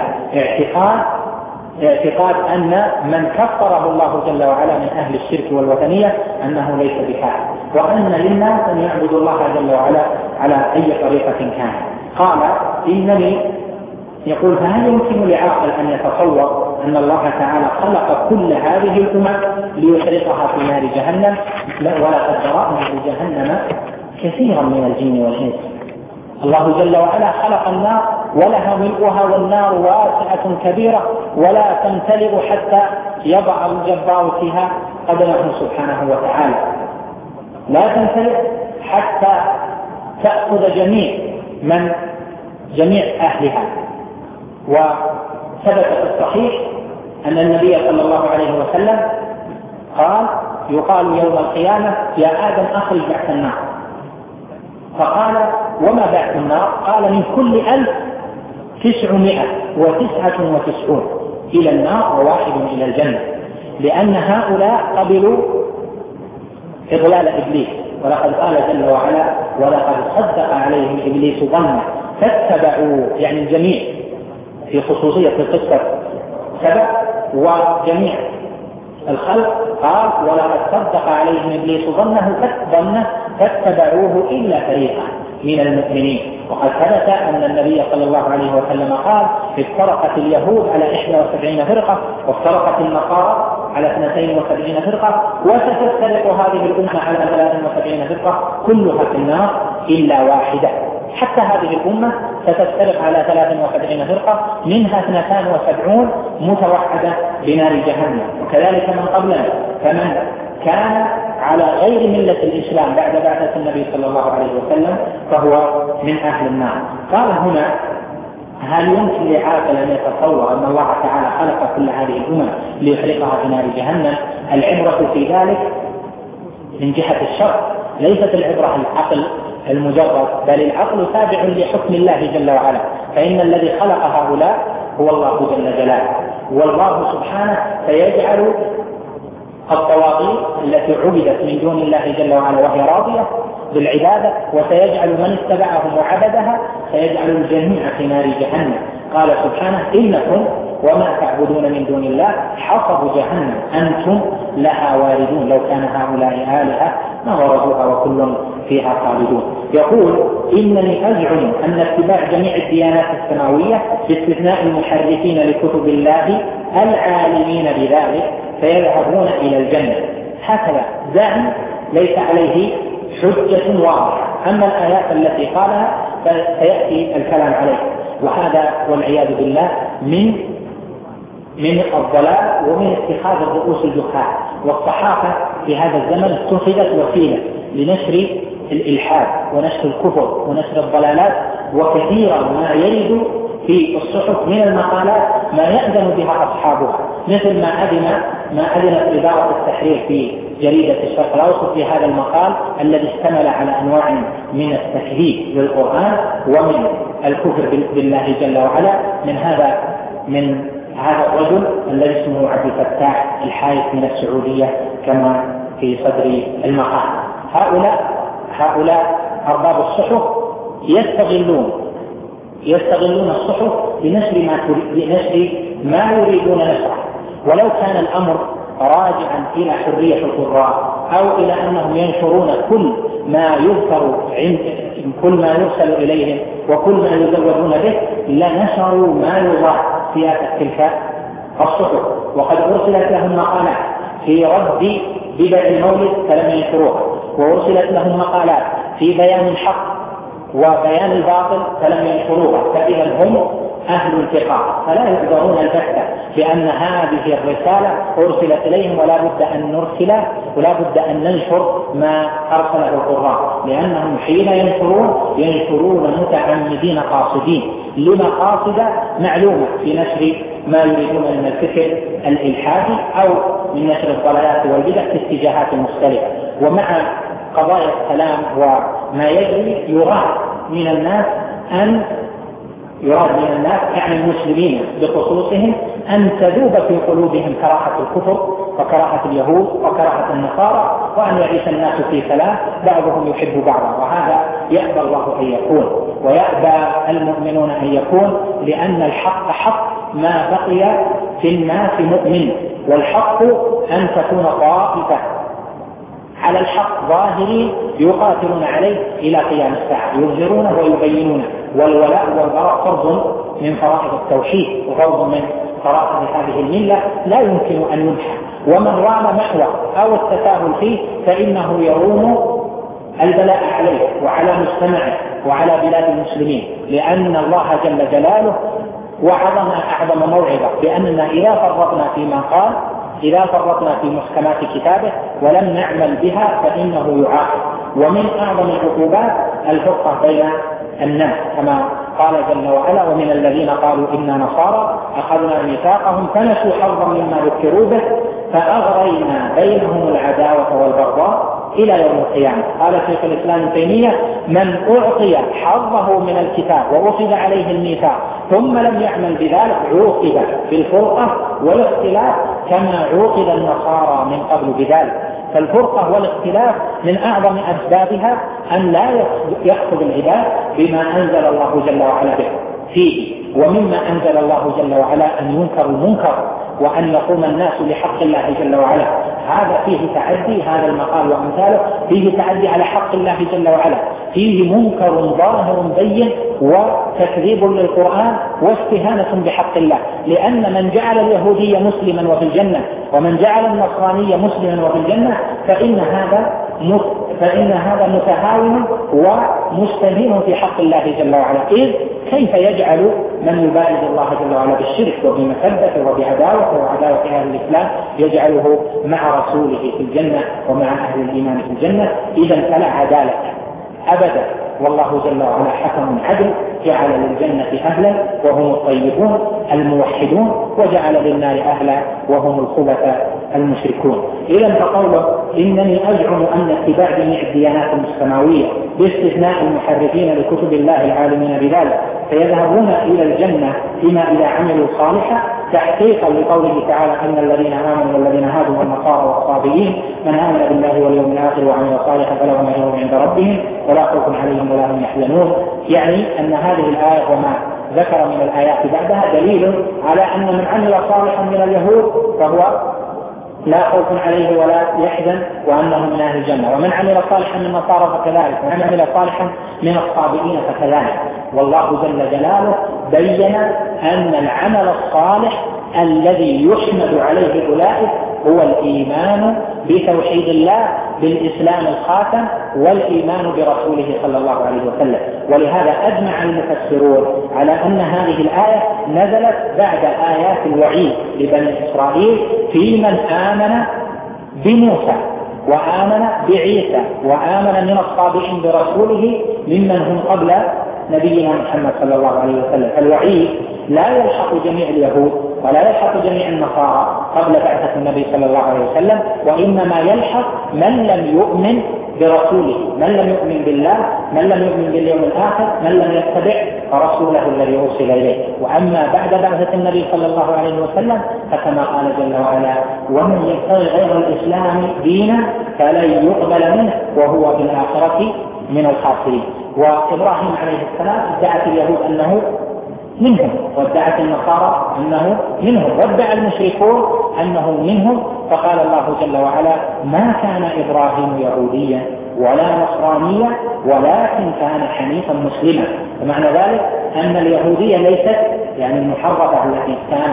اعتقاد أن من كفره الله جل وعلا من أهل الشرك والوثنية أنه ليس بكافر، وأن للناس أن يعبدوا الله جل وعلا على أي طريقة كان. قال يقول: فهل يمكن لعاقل أن يتصور أن الله تعالى خلق كل هذه الأمم ليحرقها في نار جهنم؟ ولقد ذرأنا لجهنم كثيرا من الجن والإنس. الله جل وعلا خلق النار ولها ملؤها، والنار واسعة كبيرة ولا تمتلئ حتى يضع الجبار فيها قدمه سبحانه وتعالى، لا تمتلئ حتى تأخذ جميع أهلها. وثبت في الصحيح أن النبي صلى الله عليه وسلم قال: يقال يوم القيامة: يا آدم أخرج بعث النار. فقال: وما بعث النار؟ قال: من كل 1999 إلى النار وواحد إلى الجنة، لأن هؤلاء قبلوا إضلال إبليس. ولقد قال جل وعلا: ولقد صدق عليهم إبليس ظنه فاتبعوا، يعني الجميع في خصوصية القصة سبب وجميع الخلق. قال: ولقد صدق عليهم إبليس ظنه فاتبعوه إلا فريقا من المؤمنين. وقد ثبت أن النبي صلى الله عليه وسلم قال: افترقت اليهود على 71 فرقة، وافترقت النصارى على 72 فرقة، وستفترق هذه الأمة على 73 فرقة كلها في النار إلا واحدة. حتى هذه الأمة ستفترق على 73 فرقة، منها 72 متوحدة بنار جهنم. وكذلك من قبلنا، فمن كان على غير ملة الإسلام بعد بعثة النبي صلى الله عليه وسلم فهو من أهل النار. قال هنا: هل يمكن لعاقل أن يتصور أن الله تعالى خلق كل هذه الأمم ليحرقها في نار جهنم؟ العبرة في ذلك من جهة الشرع، ليست العبرة العقل المجرد، بل العقل تابع لحكم الله جل وعلا. فإن الذي خلق هؤلاء هو الله جل جلاله، والله سبحانه سيجعل الطواغيت التي عبدت من دون الله جل وعلا وهي راضية بالعبادة، وسيجعل من اتبعهم وعبدها سيجعل الجميع في نار جهنم. قال سبحانه: إنكم وما تعبدون من دون الله حصب جهنم أنتم لها واردون، لو كان هؤلاء آلهة ما وردوها وكل فيها خالدون. يقول: إنني أزعم أن اتباع جميع الديانات السماوية باستثناء المحرفين لكتب الله العالمين بذلك فيذهبون إلى الجنة. هكذا زعم ليس عليه حجة واضحة. أما الآيات التي قالها فسيأتي الكلام عليه، وهذا والعياذ بالله من الضلال ومن اتخاذ الرؤوس الجهال. والصحافة في هذا الزمن اتخذت وسيلة لنشر الإلحاد ونشر الكفر ونشر الضلالات، وكثيرا ما يرد في الصحف من المقالات ما يأذن بها أصحابها، مثل ما أذنت إدارة التحرير في جريدة الشرق الأوسط في هذا المقال الذي اشتمل على أنواع من التكذيب للقرآن ومن الكفر بالله جل وعلا من هذا الرجل الذي اسمه عبد الفتاح الحايث من السعودية كما في صدر المقال. هؤلاء أرباب الصحف يستغلون الصحف لنشر ما يريدون نشره، ولو كان الأمر راجعا إلى حرية القراء أو إلى أنهم ينشرون كل ما يرسل إليهم وكل ما يزودون به لنشروا ما يضاع في تلك الصحف. وقد أرسلت لهم مقالات في رد بدع المولد فلم ينشروها، وأرسلت لهم مقالات في بيان الحق وبيان الباطل فلم ينشروها. فإذا هم أهل الفقه، فلا يقدرون البتة بأن هذه الرسالة أرسلت إليهم ولا بد أن نرسل ولا بد أن ننشر ما أرسله القراء، لأنهم حين ينشرون متعمدين قاصدين لمقاصد معلومة في نشر ما يريدون من الفكر الإلحادي أو من نشر الضلالات والبدع في اتجاهات مختلفة. ومع قضايا السلام وما يجري يراد من الناس يعني المسلمين بخصوصهم أن تذوب في قلوبهم كراهة الكفر وكراهة اليهود وكراهة النصارى، وأن يعيش الناس في سلام بعضهم يحب بعضا، وهذا يأبى الله أن يكون ويأبى المؤمنون أن يكون، لأن الحق حق ما بقي في الناس مؤمن، والحق أن تكون طائفة على الحق ظاهرين يقاتلون عليه إلى قيام الساعة، يظهرونه ويبينونه. والولاء والبراء فرض من فرائض التوحيد وفرض من فرائض هذه الملة لا يمكن أن يمحى، ومن رام محوه أو التساهل فيه فإنه يروم البلاء عليه وعلى مجتمعه وعلى بلاد المسلمين، لأن الله جل جلاله وعظنا أعظم موعظة بأننا إذا فرطنا فيما قال، إذا فرطنا في محكمات كتابه ولم نعمل بها فإنه يعاقب. ومن أعظم العقوبات الفرقة بين الناس، كما قال جل وعلا: ومن الذين قالوا إنا نصارى أخذنا ميثاقهم فنسوا حظا مما ذكروا به فأغرينا بينهم العداوة والبغضاء إلى يوم القيامة. قال شيخ الإسلام ابن تيمية: من أعطي حظه من الكتاب وأخذ عليه الميثاق ثم لم يعمل بذلك عوقب بالفرقة والاختلاف كما عوقب النصارى من قبل بذلك. فالفرقة والاختلاف من أعظم أسبابها أن لا يأخذ العباد بما أنزل الله جل وعلا به فيه. ومما أنزل الله جل وعلا أن ينكر المنكر وأن يقوم الناس لحق الله جل وعلا، هذا فيه تعدي، هذا المقال وأمثاله فيه تعدي على حق الله جل وعلا، فيه منكر ظاهر بين وتكذيب للقرآن واستهانة بحق الله. لأن من جعل اليهودية مسلما وفي الجنة ومن جعل النصرانية مسلما وفي الجنة فإن هذا متهاون ومستهين في حق الله جل وعلا. إذ كيف يجعل من يبارز الله جل وعلا بالشرك وبمثبته وبعداوته وعداوة أهل الإسلام يجعله مع رسوله في الجنة ومع أهل الإيمان في الجنة؟ إذن فلا عدالة أبدا، والله جل وعلا حكم عدل، جعل للجنة أهلا وهم الطيبون الموحدون، وجعل للنار أهلا وهم الخبثاء المشركون. إذن فقوله: إنني أزعم أن اتباع جميع الديانات السماوية باستثناء المحرفين لكتب الله العالمين بذلك فيذهبون إلى الجنة فيما إذا عملوا صالحا، تحقيقا لقوله تعالى: إن الذين آمنوا والذين هادوا والنصارى والصابئين من آمن بالله واليوم الآخر وعمل صالحا فلهم أجرهم عند ربهم ولا خوف عليهم ولا هم يحزنون. يعني أن هذه الآية وما ذكر من الآيات بعدها دليل على أن من عمل صالحا من اليهود فهو لا خوف عليه ولا يحزن وأنهم من أهل الجنة، ومن عمل صالحا من النصارى فكذلك، ومن عمل صالحا من الصابئين فكذلك. والله جل جلاله بين أن العمل الصالح الذي يحمد عليه أولئك هو الإيمان بتوحيد الله بالإسلام الخاتم والإيمان برسوله صلى الله عليه وسلم. ولهذا أجمع المفسرون على أن هذه الآية نزلت بعد آيات الوعيد لبني إسرائيل في من آمن بموسى وآمن بعيسى وآمن من الصابئين برسوله ممن هم قبل نبينا محمد صلى الله عليه وسلم. الوعيد لا يلحق جميع اليهود ولا يلحق جميع النصارى قبل بعثة النبي صلى الله عليه وسلم، وإنما يلحق من لم يؤمن برسوله، من لم يؤمن بالله، من لم يؤمن باليوم الآخر، من لم يتبع رسوله الذي أرسل إليه. وأما بعد بعثة النبي صلى الله عليه وسلم فكما قال جل وعلا: ومن يبتغي غير الإسلام دينا فلن يقبل منه وهو في الآخرة من الخاسرين. وإبراهيم عليه السلام ادعت اليهود أنه منهم، وادعت النصارى أنه منهم، وادعى المشركون أنه منهم، فقال الله جل وعلا: ما كان إبراهيم يهوديا ولا نصرانيا ولكن كان حنيفا مسلما. ومعنى ذلك أن اليهودية ليست يعني المحرفة التي كانت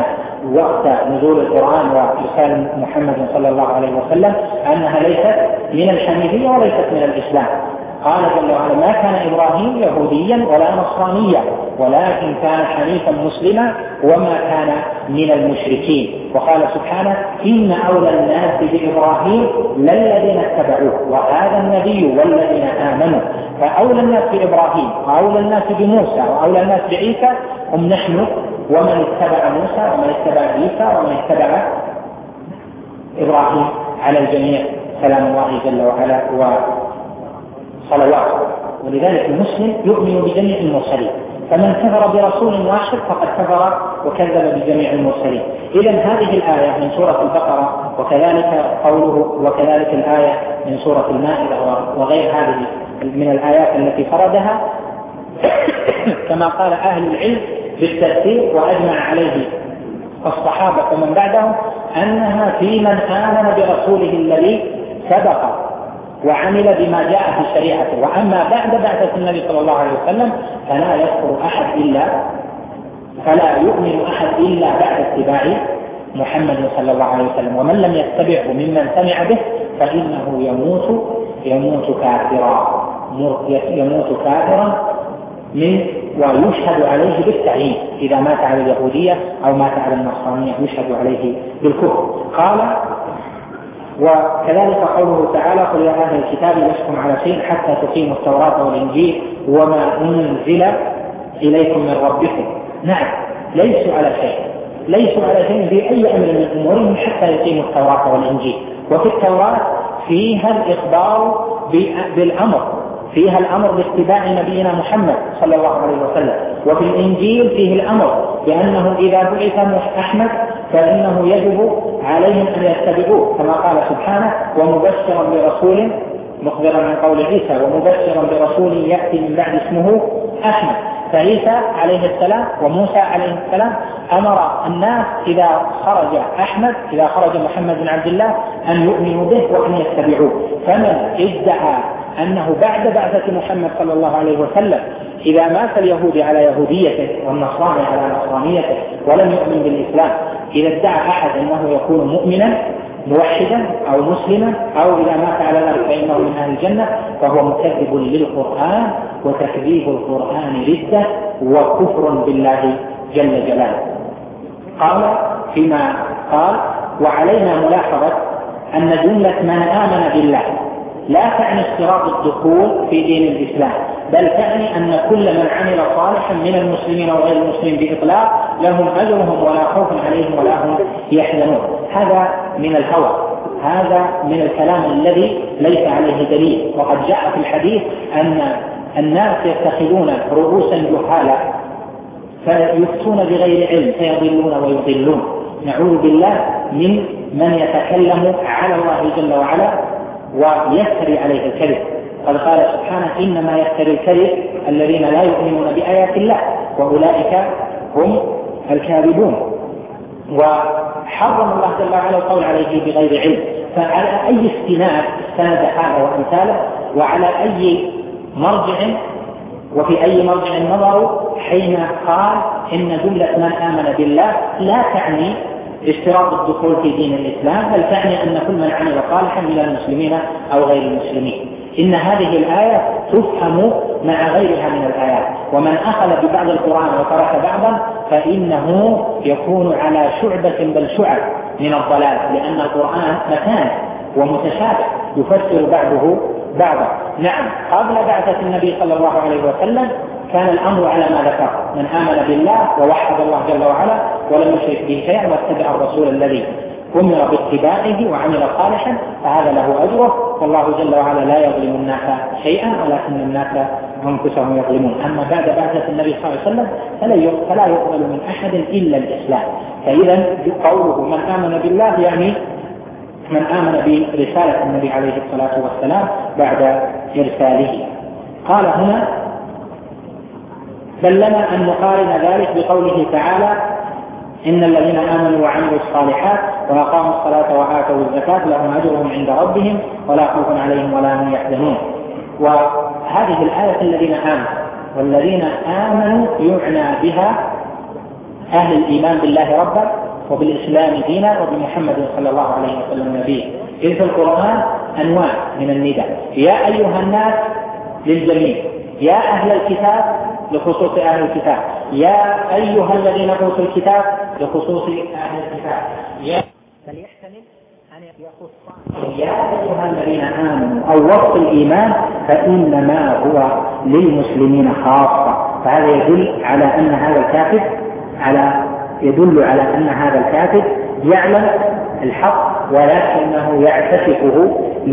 وقت نزول القرآن وإرسال محمد صلى الله عليه وسلم، أنها ليست من الحنيفية وليست من الإسلام، قال جل وعلا ما كان إبراهيم يهوديا ولا نصرانيا ولكن كان حنيفا مسلما وما كان من المشركين. وقال سبحانه إن أولى الناس بإبراهيم للذين اتبعوه وهذا النبي والذين آمنوا. فأولى الناس بإبراهيم وأولى الناس بموسى وأولى الناس بعيسى هم نحن ومن اتبع موسى ومن اتبع عيسى ومن اتبع إبراهيم على الجميع سلام الله جل وعلا وصلواته. ولذلك المسلم يؤمن بجميع المرسلين، فمن كفر برسول واحد فقد كفر وكذب بجميع المرسلين. إذن هذه الآية من سورة البقرة وكذلك قوله وكذلك الآية من سورة المائدة وغير هذه من الآيات التي فردها كما قال أهل العلم بالتفسير وأجمع عليه الصحابة ومن بعدهم أنها في من آمن برسوله الذي سبق وعمل بما جاء في شريعته. وأما بعد بعثة النبي صلى الله عليه وسلم فلا يؤمن أحد إلا بعد اتباع محمد صلى الله عليه وسلم. ومن لم يتبعه ممن سمع به فإنه يموت كافرا ويشهد عليه بالتعيين إذا مات على اليهودية أو مات على النصرانية يشهد عليه بالكفر. قال وكذلك قوله تعالى قل يا أهل الكتاب لستم على شيء حتى تقيموا التوراة والإنجيل وما أنزل إليكم من ربكم. نعم ليسوا على شيء في أي أمر من أمورهم حتى يقيموا التوراة والإنجيل. وفي التوراة فيها الإخبار بالأمر، فيها الأمر باتباع نبينا محمد صلى الله عليه وسلم. وفي الإنجيل فيه الأمر بأنه إذا بعث أحمد فإنه يجب عليهم أن يتبعوه كما قال سبحانه ومبشرا برسول مخبرا عن قول عيسى ومبشرا برسول يأتي من بعد اسمه أحمد. فعيسى عليه السلام وموسى عليه السلام أمر الناس إذا خرج محمد بن عبد الله أن يؤمنوا به وأن يتبعوه. فمن ادعى أنه بعد بعثة محمد صلى الله عليه وسلم إذا مات اليهودي على يهوديته والنصراني على نصرانيته ولم يؤمن بالإسلام، إذا ادعى أحد أنه يكون مؤمنا موحدا أو مسلما أو إذا مات على ذلك فإنه من أهل الجنة فهو مكذب للقرآن، وتكذيب القرآن ردة وكفر بالله جل جلاله. قال فيما قال وعلينا ملاحظة أن جملة من آمن بالله لا تعني اشتراط الدخول في دين الإسلام، بل تعني أن كل من عمل صالحا من المسلمين وغير المسلمين بإطلاق لهم أجرهم ولا خوف عليهم ولا هم يحزنون. هذا من الهوى، هذا من الكلام الذي ليس عليه دليل. وقد جاء في الحديث أن الناس يتخذون رؤوسا جهالا فيفتون بغير علم فيضلون ويضلون. نعوذ بالله من يتكلم على الله جل وعلا ويفتري عليه الكذب. قد قال سبحانه إنما يفتري الكذب الذين لا يؤمنون بآيات الله وأولئك هم الكاذبون. وحرم الله جل وعلا القول عليه بغير علم. فعلى أي استناد استند هذا وأمثاله وعلى أي مرجع وفي أي مرجع نظروا حين قال إن جملة من آمن بالله لا تعني اشتراط الدخول في دين الإسلام، بل تعني أن كل من عمل صالحا من المسلمين أو غير المسلمين. إن هذه الآية تفهم مع غيرها من الآيات، ومن أخذ ببعض القرآن وترك بعضا فإنه يكون على شعبة بل شعب من الضلال، لأن القرآن متان ومتشابه يفسر بعضه بعضا. نعم قبل بعثة النبي صلى الله عليه وسلم كان الأمر على ما ذكر، من آمن بالله ووحد الله جل وعلا ولم يشرك به شيئا واتبع الرسول الذي أمر باتباعه وعمل صالحا فهذا له أجره، والله جل وعلا لا يظلم الناس شيئا ولكن الناس أنفسهم يظلمون. أما بعد بعثة النبي صلى الله عليه وسلم فلا يقبل من أحد إلا الإسلام. فإذا قوله من آمن بالله يعني من آمن برسالة النبي عليه الصلاة والسلام بعد إرساله. قال هنا بل لنا أن نقارن ذلك بقوله تعالى إن الذين آمنوا وعملوا الصالحات وأقاموا الصلاة وآتوا الزكاة لهم أجرهم عند ربهم ولا خوف عليهم ولا هم يحزنون. وهذه الآية الذين آمنوا، والذين آمنوا يعنى بها أهل الإيمان بالله ربا وبالإسلام دينا وبمحمد صلى الله عليه وسلم نبيا. إذ في القرآن أنواع من النداء: يا أيها الناس للجميع، يا أهل الكتاب لخصوص أهل الكتاب، يا أيها الذين أوتوا الكتاب لخصوص أهل الكتاب، فليحتمل أن يخص يا أيها الذين آمنوا أو وصف الإيمان فإنما هو للمسلمين خاصة. فهذا يدل على أن هذا الكافر يعلم الحق ولكنه يعتكفه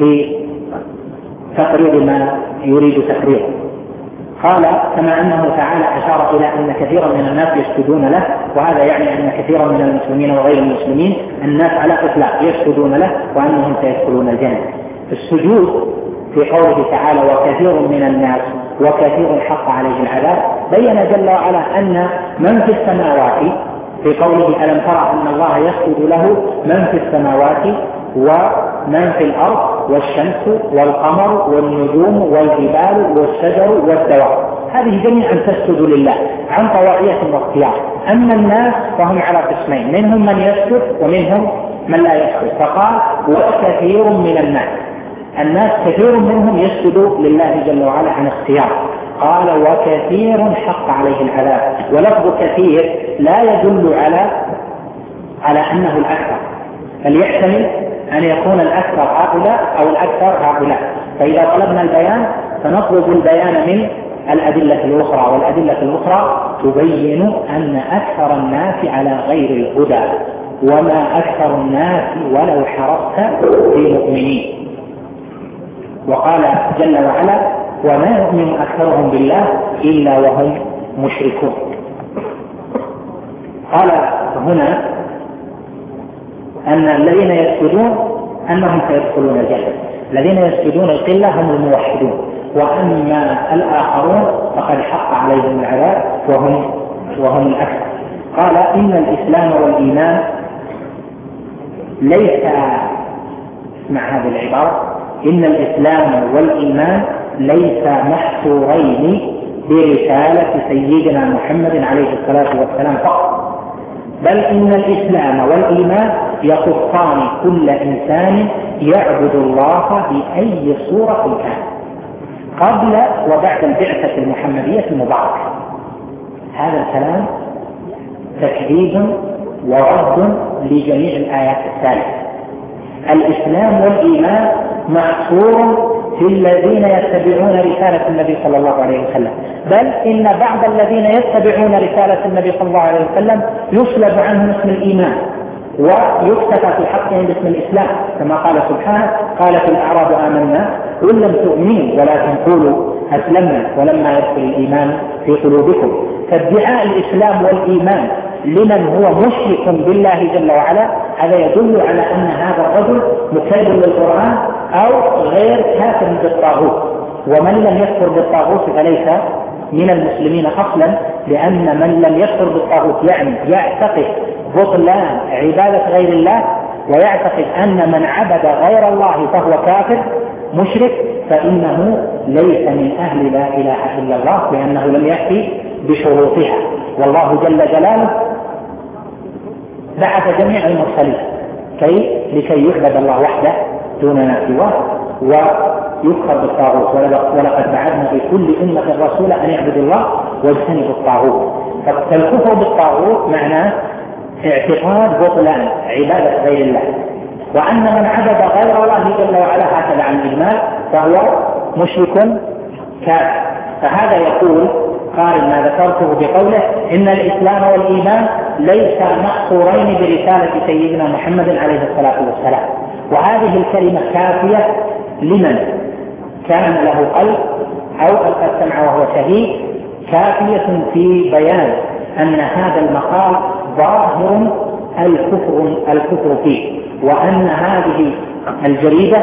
لتقرير ما يريد تقريره. قال كما أنه تعالى أشار إلى أن كثيرا من الناس يسجدون له، وهذا يعني أن كثيرا من المسلمين وغير المسلمين الناس على إطلاق يسجدون له وأنهم سيدخلون الجنة. السجود في قوله تعالى وكثير من الناس وكثير حق عليه العذاب بين جل وعلا أن من في السماوات في قوله ألم ترى أن الله يسجد له من في السماوات ومن في الأرض والشمس والقمر والنجوم والجبال والشجر والدواب، هذه جميعا تسجد لله عن طواعية واختيار. أما الناس فهم على قسمين، منهم من يسجد ومنهم من لا يسجد. فقال وكثير من الناس كثير منهم يسجد لله جل وعلا عن اختيار. قال وكثير حق عليه العذاب، ولفظ كثير لا يدل على أنه الأكثر، بل يحتمل أن يكون الأكثر هؤلاء أو الأكثر هؤلاء. فإذا طلبنا البيان فنطلب البيان من الأدلة الأخرى، والأدلة الأخرى تبين أن أكثر الناس على غير الهدى، وما أكثر الناس ولو حرصت بمؤمنين. وقال جل وعلا وما يؤمن أكثرهم بالله إلا وهم مشركون. قال هنا أن الذين يسجدون أنهم سيدخلون الجنة، الذين يسجدون القلة هم الموحدون، وأما الآخرون فقد حق عليهم العذاب وهم الأكثر. قال إن الإسلام والإيمان ليس، مع هذه العبارة، إن الإسلام والإيمان ليس محصورين برسالة سيدنا محمد عليه الصلاة والسلام فقط، بل إن الإسلام والإيمان يخصان كل إنسان يعبد الله بأي صورة كان قبل وبعد البعثة المحمدية المباركة. هذا الكلام تكذيب ورد لجميع الآيات الثالثة. الإسلام والإيمان محصور في الذين يتبعون رسالة النبي صلى الله عليه وسلم، بل إن بعض الذين يتبعون رسالة النبي صلى الله عليه وسلم يسلب عنهم اسم الإيمان ويكتفى في حقهم باسم الإسلام، كما قال سبحانه قالت الأعراب آمنا قل لم تؤمنوا ولكن قولوا أسلمنا ولما يدخل الإيمان في قلوبكم. فادعاء الإسلام والإيمان لمن هو مشرك بالله جل وعلا هذا يدل على أن هذا الرجل مكذب للقرآن أو غير كافر بالطاغوت، ومن لم يكفر بالطاغوت فليس من المسلمين أصلا، لأن من لم يكفر بالطاغوت يعني يعتقد بطلان عبادة غير الله ويعتقد أن من عبد غير الله فهو كافر مشرك، فإنه ليس من أهل لا إله إلا الله، لأنه لم يأتي بشروطها. والله جل جلاله بعث جميع المرسلين لكي يعبد الله وحده دون ما سواه ويكفر بالطاغوت، ولقد بعثنا في كل أمة رسولا أن يعبدوا الله واجتنبوا الطاغوت. فالكفر بالطاغوت معناه اعتقاد بطلان عبادة غير الله، وأن من عبد غير الله جل وعلا هكذا عن الإجمال فهو مشرك كافر. فهذا يقول قارن ما ذكرته بقوله إن الإسلام والإيمان ليس محصورين برسالة سيدنا محمد عليه الصلاة والسلام. وهذه الكلمة كافية لمن كان له قلب أو ألقى السمع وهو شهيد، كافية في بيان أن هذا المقال ظاهر الكفر فيه، وأن هذه الجريدة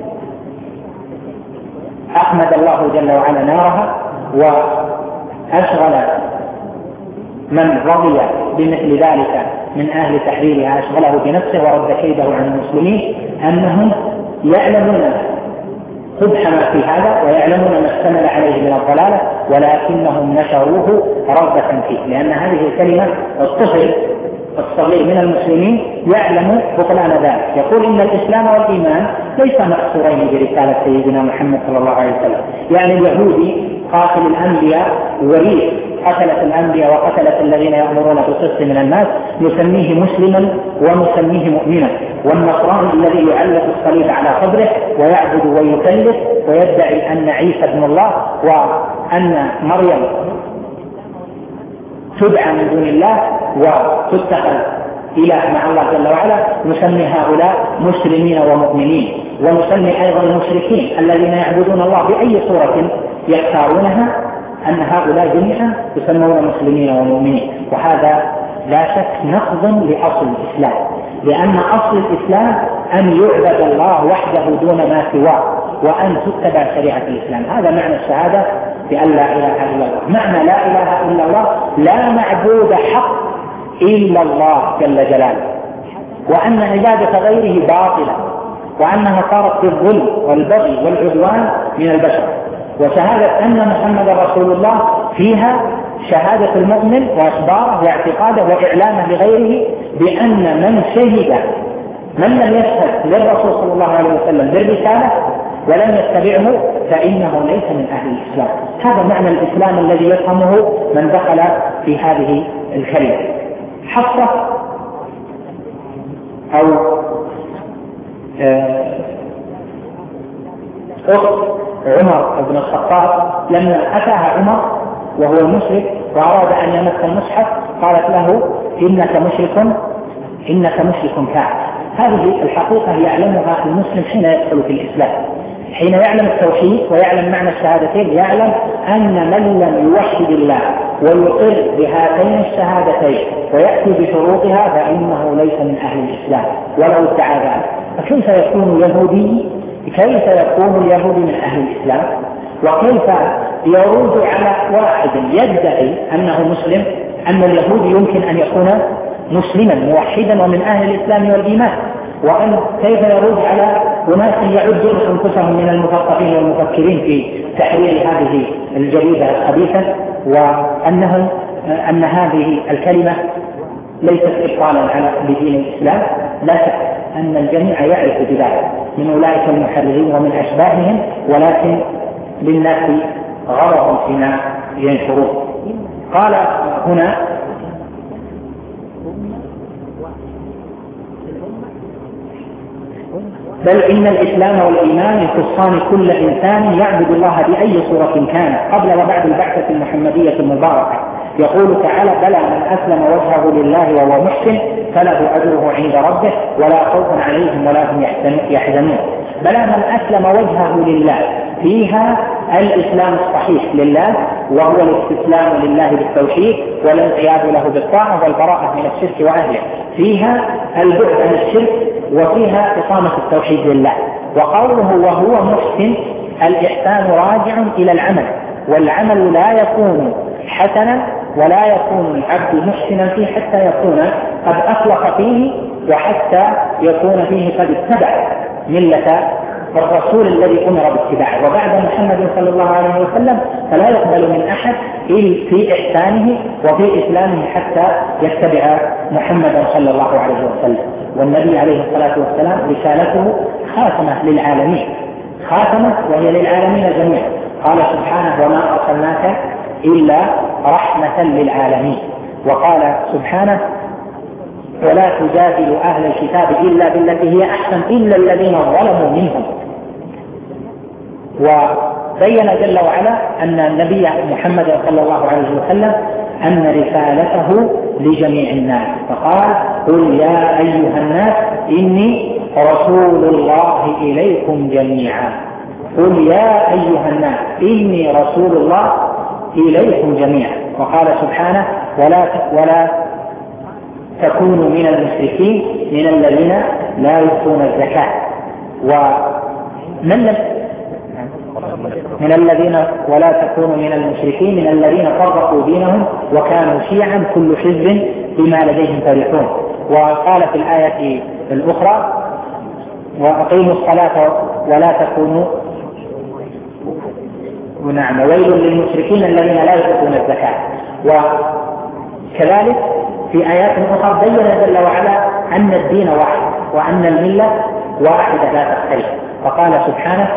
أحمد الله جل وعلا نارها وأشغل من رضي بمثل ذلك من أهل تحريرها أشغله بنفسه ورد كيده عن المسلمين، أنهم يعلمون قبح ما في هذا ويعلمون ما اشتمل عليه من الضلالة، ولكنهم نشروه رغبة فيه، لأن هذه الكلمة الصغير من المسلمين يعلم بطلان ذلك. يقول إن الإسلام والإيمان ليس مأثورين برسالة سيدنا محمد صلى الله عليه وسلم. يعني اليهودي قاتل الأنبياء وريث قتلت الأنبياء وقتلت الذين يأمرون بالقسط من الناس نسميه مسلما ونسميه مؤمنا. والنصراني الذي يعلق الصليب على قبره ويعبد ويكلف ويدعي أن عيسى ابن الله وأن مريم تدعى من دون الله وتتخذ إله مع الله جل وعلا، نسمي هؤلاء مسلمين ومؤمنين. ونسمي أيضا المشركين الذين يعبدون الله بأي صورة يختارونها أن هؤلاء جميعا يسمون مسلمين ومؤمنين. وهذا لا شك نقض لأصل الإسلام، لأن أصل الإسلام أن يعبد الله وحده دون ما سواه وأن تتبع شريعة الإسلام. هذا معنى الشهادة بأن لا إله إلا الله. معنى لا إله إلا الله لا معبود حق إلا الله جل جلاله، وأن عبادة غيره باطلة، وأنها صارت بالظلم والبغي والعدوان من البشر. وشهادة أن محمد رسول الله فيها شهادة المؤمن وإخباره واعتقاده وإعلامه لغيره بأن من لم يشهد للرسول صلى الله عليه وسلم بالرسالة ولم يتبعه فإنه ليس من أهل الإسلام. هذا معنى الإسلام الذي يفهمه من دخل في هذه الكلمة. حفصة أو أخت عمر بن الخطاب لما أتاها عمر وهو المشرك وأراد أن يمس المصحف قالت له إنك مشرك كافر. هذه الحقيقة يعلمها المسلم حين يدخل في الإسلام، حين يعلم التوحيد ويعلم معنى الشهادتين، يعلم أن من لم يوحد الله ويقر بهاتين الشهادتين ويأتي بشروطها فإنه ليس من أهل الإسلام ولو ادعى ذلك. فكيف يكون اليهودي من أهل الإسلام؟ وكيف يرد على واحد يدعي أنه مسلم أن اليهودي يمكن أن يكون مسلما موحدا ومن أهل الإسلام والإيمان؟ وأن كيف يرد على أناس يعدون أنفسهم من المثقفين والمفكرين في تحرير هذه الجريدة الخبيثة أن هذه الكلمة ليست إبطالا على دين الإسلام؟ لا شك أن الجميع يعرف بذلك من أولئك المحررين ومن أشباههم، ولكن للناس غرض فيما ينشرون. قال هنا بل إن الإسلام والإيمان يخصان كل إنسان يعبد الله بأي صورة كان قبل وبعد البعثة المحمدية المباركة. يقول تعالى بلى من أسلم وجهه لله وهو محسن فله أجره عند ربه ولا خوف عليهم ولا هم يحزنون. بلى من أسلم وجهه لله فيها الإسلام الصحيح لله وهو الاستسلام لله بالتوحيد والانقياد له بالطاعة والبراءة من الشرك وأهله، فيها البعد عن الشرك وفيها إقامة التوحيد لله. وقوله وهو محسن الإحسان راجع إلى العمل، والعمل لا يكون حسنا ولا يكون العبد محسنا فيه حتى يكون قد أخلق فيه وحتى يكون فيه قد اتبع ملة الرسول الذي أمر باتباعه. وبعد محمد صلى الله عليه وسلم فلا يقبل من أحد في إحسانه وفي إسلامه حتى يتبع محمدا صلى الله عليه وسلم. والنبي عليه الصلاة والسلام رسالته خاتمة للعالمين، خاتمة وهي للعالمين جميعا. قال سبحانه وما أرسلناك إلا رحمة للعالمين. وقال سبحانه ولا تجادل أهل الكتاب إلا بالتي هي أحسن إلا الذين ظلموا منهم. وبين جل وعلا أن النبي محمد صلى الله عليه وسلم أن رسالته لجميع الناس، فقال قل يا أيها الناس إني رسول الله إليكم جميعا. قل يا أيها الناس إني رسول الله إليكم جميعا. وقال سبحانه ولا تكونوا من المشركين من الذين لا يؤتون الزكاة ولا تكونوا من المشركين من الذين فرقوا دينهم وكانوا شيعا كل حزب بما لديهم فرحون. وقال في الآية الأخرى وأقيموا الصلاة ولا تكونوا ويل للمشركين الذين لا يؤتون الزكاة. وكذلك في آيات أخرى بين جل وعلا أن الدين واحد وأن الملة واحدة لا تختلف. فقال سبحانه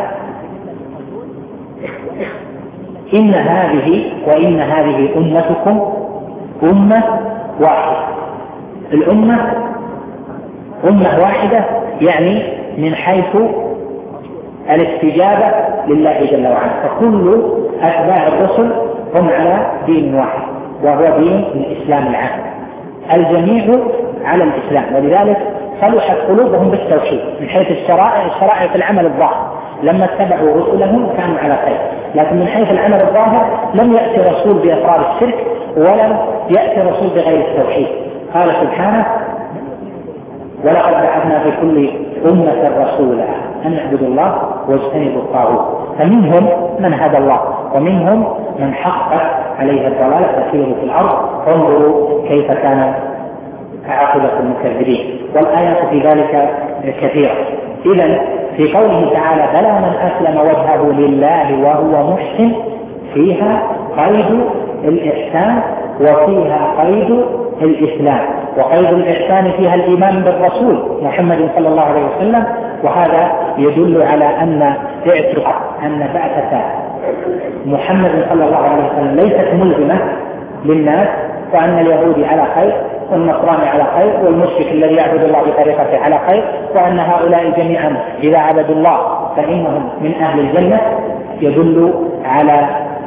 إن هذه أمتكم أمة واحدة. الأمة أمة واحدة يعني من حيث الاستجابة لله جل وعلا، فكل أتباع الرسل هم على دين واحد وهو دين الإسلام العام، الجميع على الإسلام. ولذلك صلحت قلوبهم بالتوحيد من حيث الشرائع في العمل الظاهر، لما اتبعوا رسلهم كانوا على خير، لكن من حيث العمل الظاهر لم يأتي رسول بأسرار الشرك ولم يأتي رسول بغير التوحيد. قال سبحانه ولقد بعثنا في كل أمة رسولا أن اعبدوا الله واجتنبوا الطاغوت، فمنهم من هدى الله ومنهم من حقت عليه الضلال فسيروا في الأرض انظروا كيف كان عاقبة المكذبين. والآيات في ذلك كثيرة. إذن في قوله تعالى بلى من أسلم وجهه لله وهو محسن فيها قيد الإحسان وفيها قيد الإسلام، وقيد الإحسان فيها الإيمان بالرسول محمد صلى الله عليه وسلم. وهذا يدل على أن اعتقاد أن بعثة محمد صلى الله عليه وسلم ليست ملزمة للناس، وأن اليهودي على خير والنصراني على خير والمشرك الذي يعبد الله بطريقته على خير، وأن هؤلاء جميعا إذا عبدوا الله فإنهم من أهل الجنة، يدل على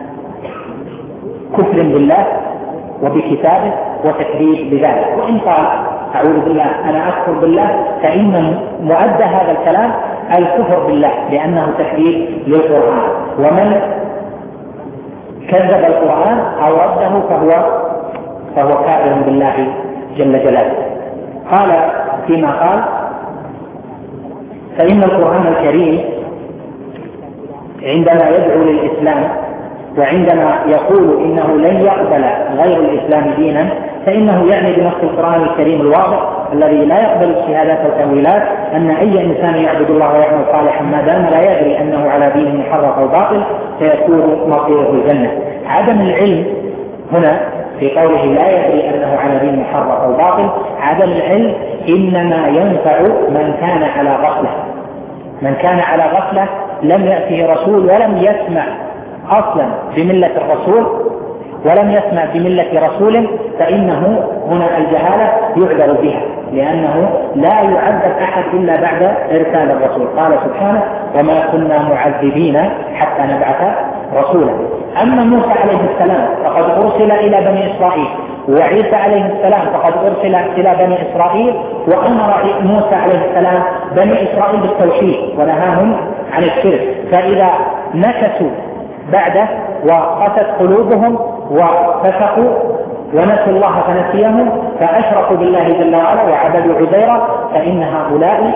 كفر بالله وبكتابه وتكذيب بذلك. وإن قال أعوذ بالله أنا أكفر بالله فإن مؤدى هذا الكلام الكفر بالله لأنه تكذيب للقرآن، ومن كذب القرآن أو رده فهو كافر بالله جل جلاله. قال فيما قال فإن القرآن الكريم عندما يدعو للإسلام وعندما يقول إنه لن يقبل غير الإسلام دينا فإنه يعني بنص القرآن الكريم الواضح الذي لا يقبل الشهادات والتأويلات أن أي إنسان يعبد الله ويعمل صالحا ما دام لا يدري أنه على دين محرف أو باطل سيكون مصيره الجنة. عدم العلم هنا في قوله لا يدري أنه على دين محرف أو باطل، عدم العلم إنما ينفع من كان على غفلة. من كان على غفلة لم يأته رسول ولم يسمع أصلا بملة الرسول ولم يسمع بملة رسول فإنه هنا الجهالة يعذر بها، لأنه لا يعذب أحد إلا بعد إرسال الرسول. قال سبحانه وما كنا معذبين حتى نبعث رسولا. أما موسى عليه السلام فقد أرسل إلى بني إسرائيل، وعيسى عليه السلام فقد أرسل إلى بني إسرائيل، وأمر موسى عليه السلام بني إسرائيل بالتوحيد ونهاهم عن الشرك، فإذا نكسوا بعده وقست قلوبهم وفسقوا ونسوا الله فنسيهم فأشركوا بالله جل وعلا وعبدوا عزيرا فإن هؤلاء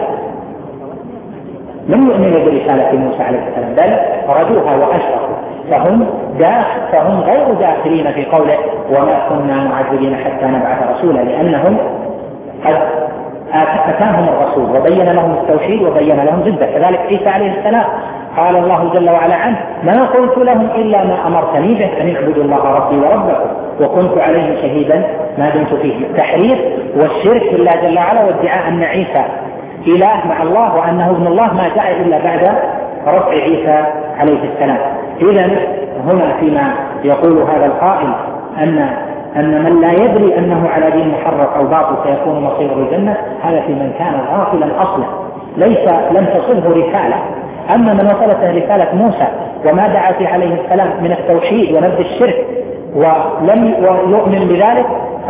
لم يؤمنوا برسالة موسى عليه السلام بل ردوها وأشركوا، فهم غير داخلين في قوله وما كنا معذبين حتى نبعث رسولا، لأنهم قد أتاهم الرسول وبين لهم التوحيد وبين لهم ضده. كذلك عيسى عليه السلام قال الله جل وعلا عنه ما قلت لهم إلا ما أمرتني به أن اعبدوا الله ربي وربكم وكنت عليهم شهيدا ما دمت فيه. التحريف والشرك بالله جل وعلا وادعاء أن عيسى إله مع الله وأنه ابن الله ما جاء إلا بعد رفع عيسى عليه السلام. إذن هنا فيما يقول هذا القائل أن من لا يدري أنه على دين محرف أو باطل سيكون مصيره الجنة، هذا في من كان غافلا أصلا لم تصله رسالة. أما من وصلته رسالة موسى وما دعا فيه عليه السلام من التوحيد ونبذ الشرك ولم يؤمن بذلك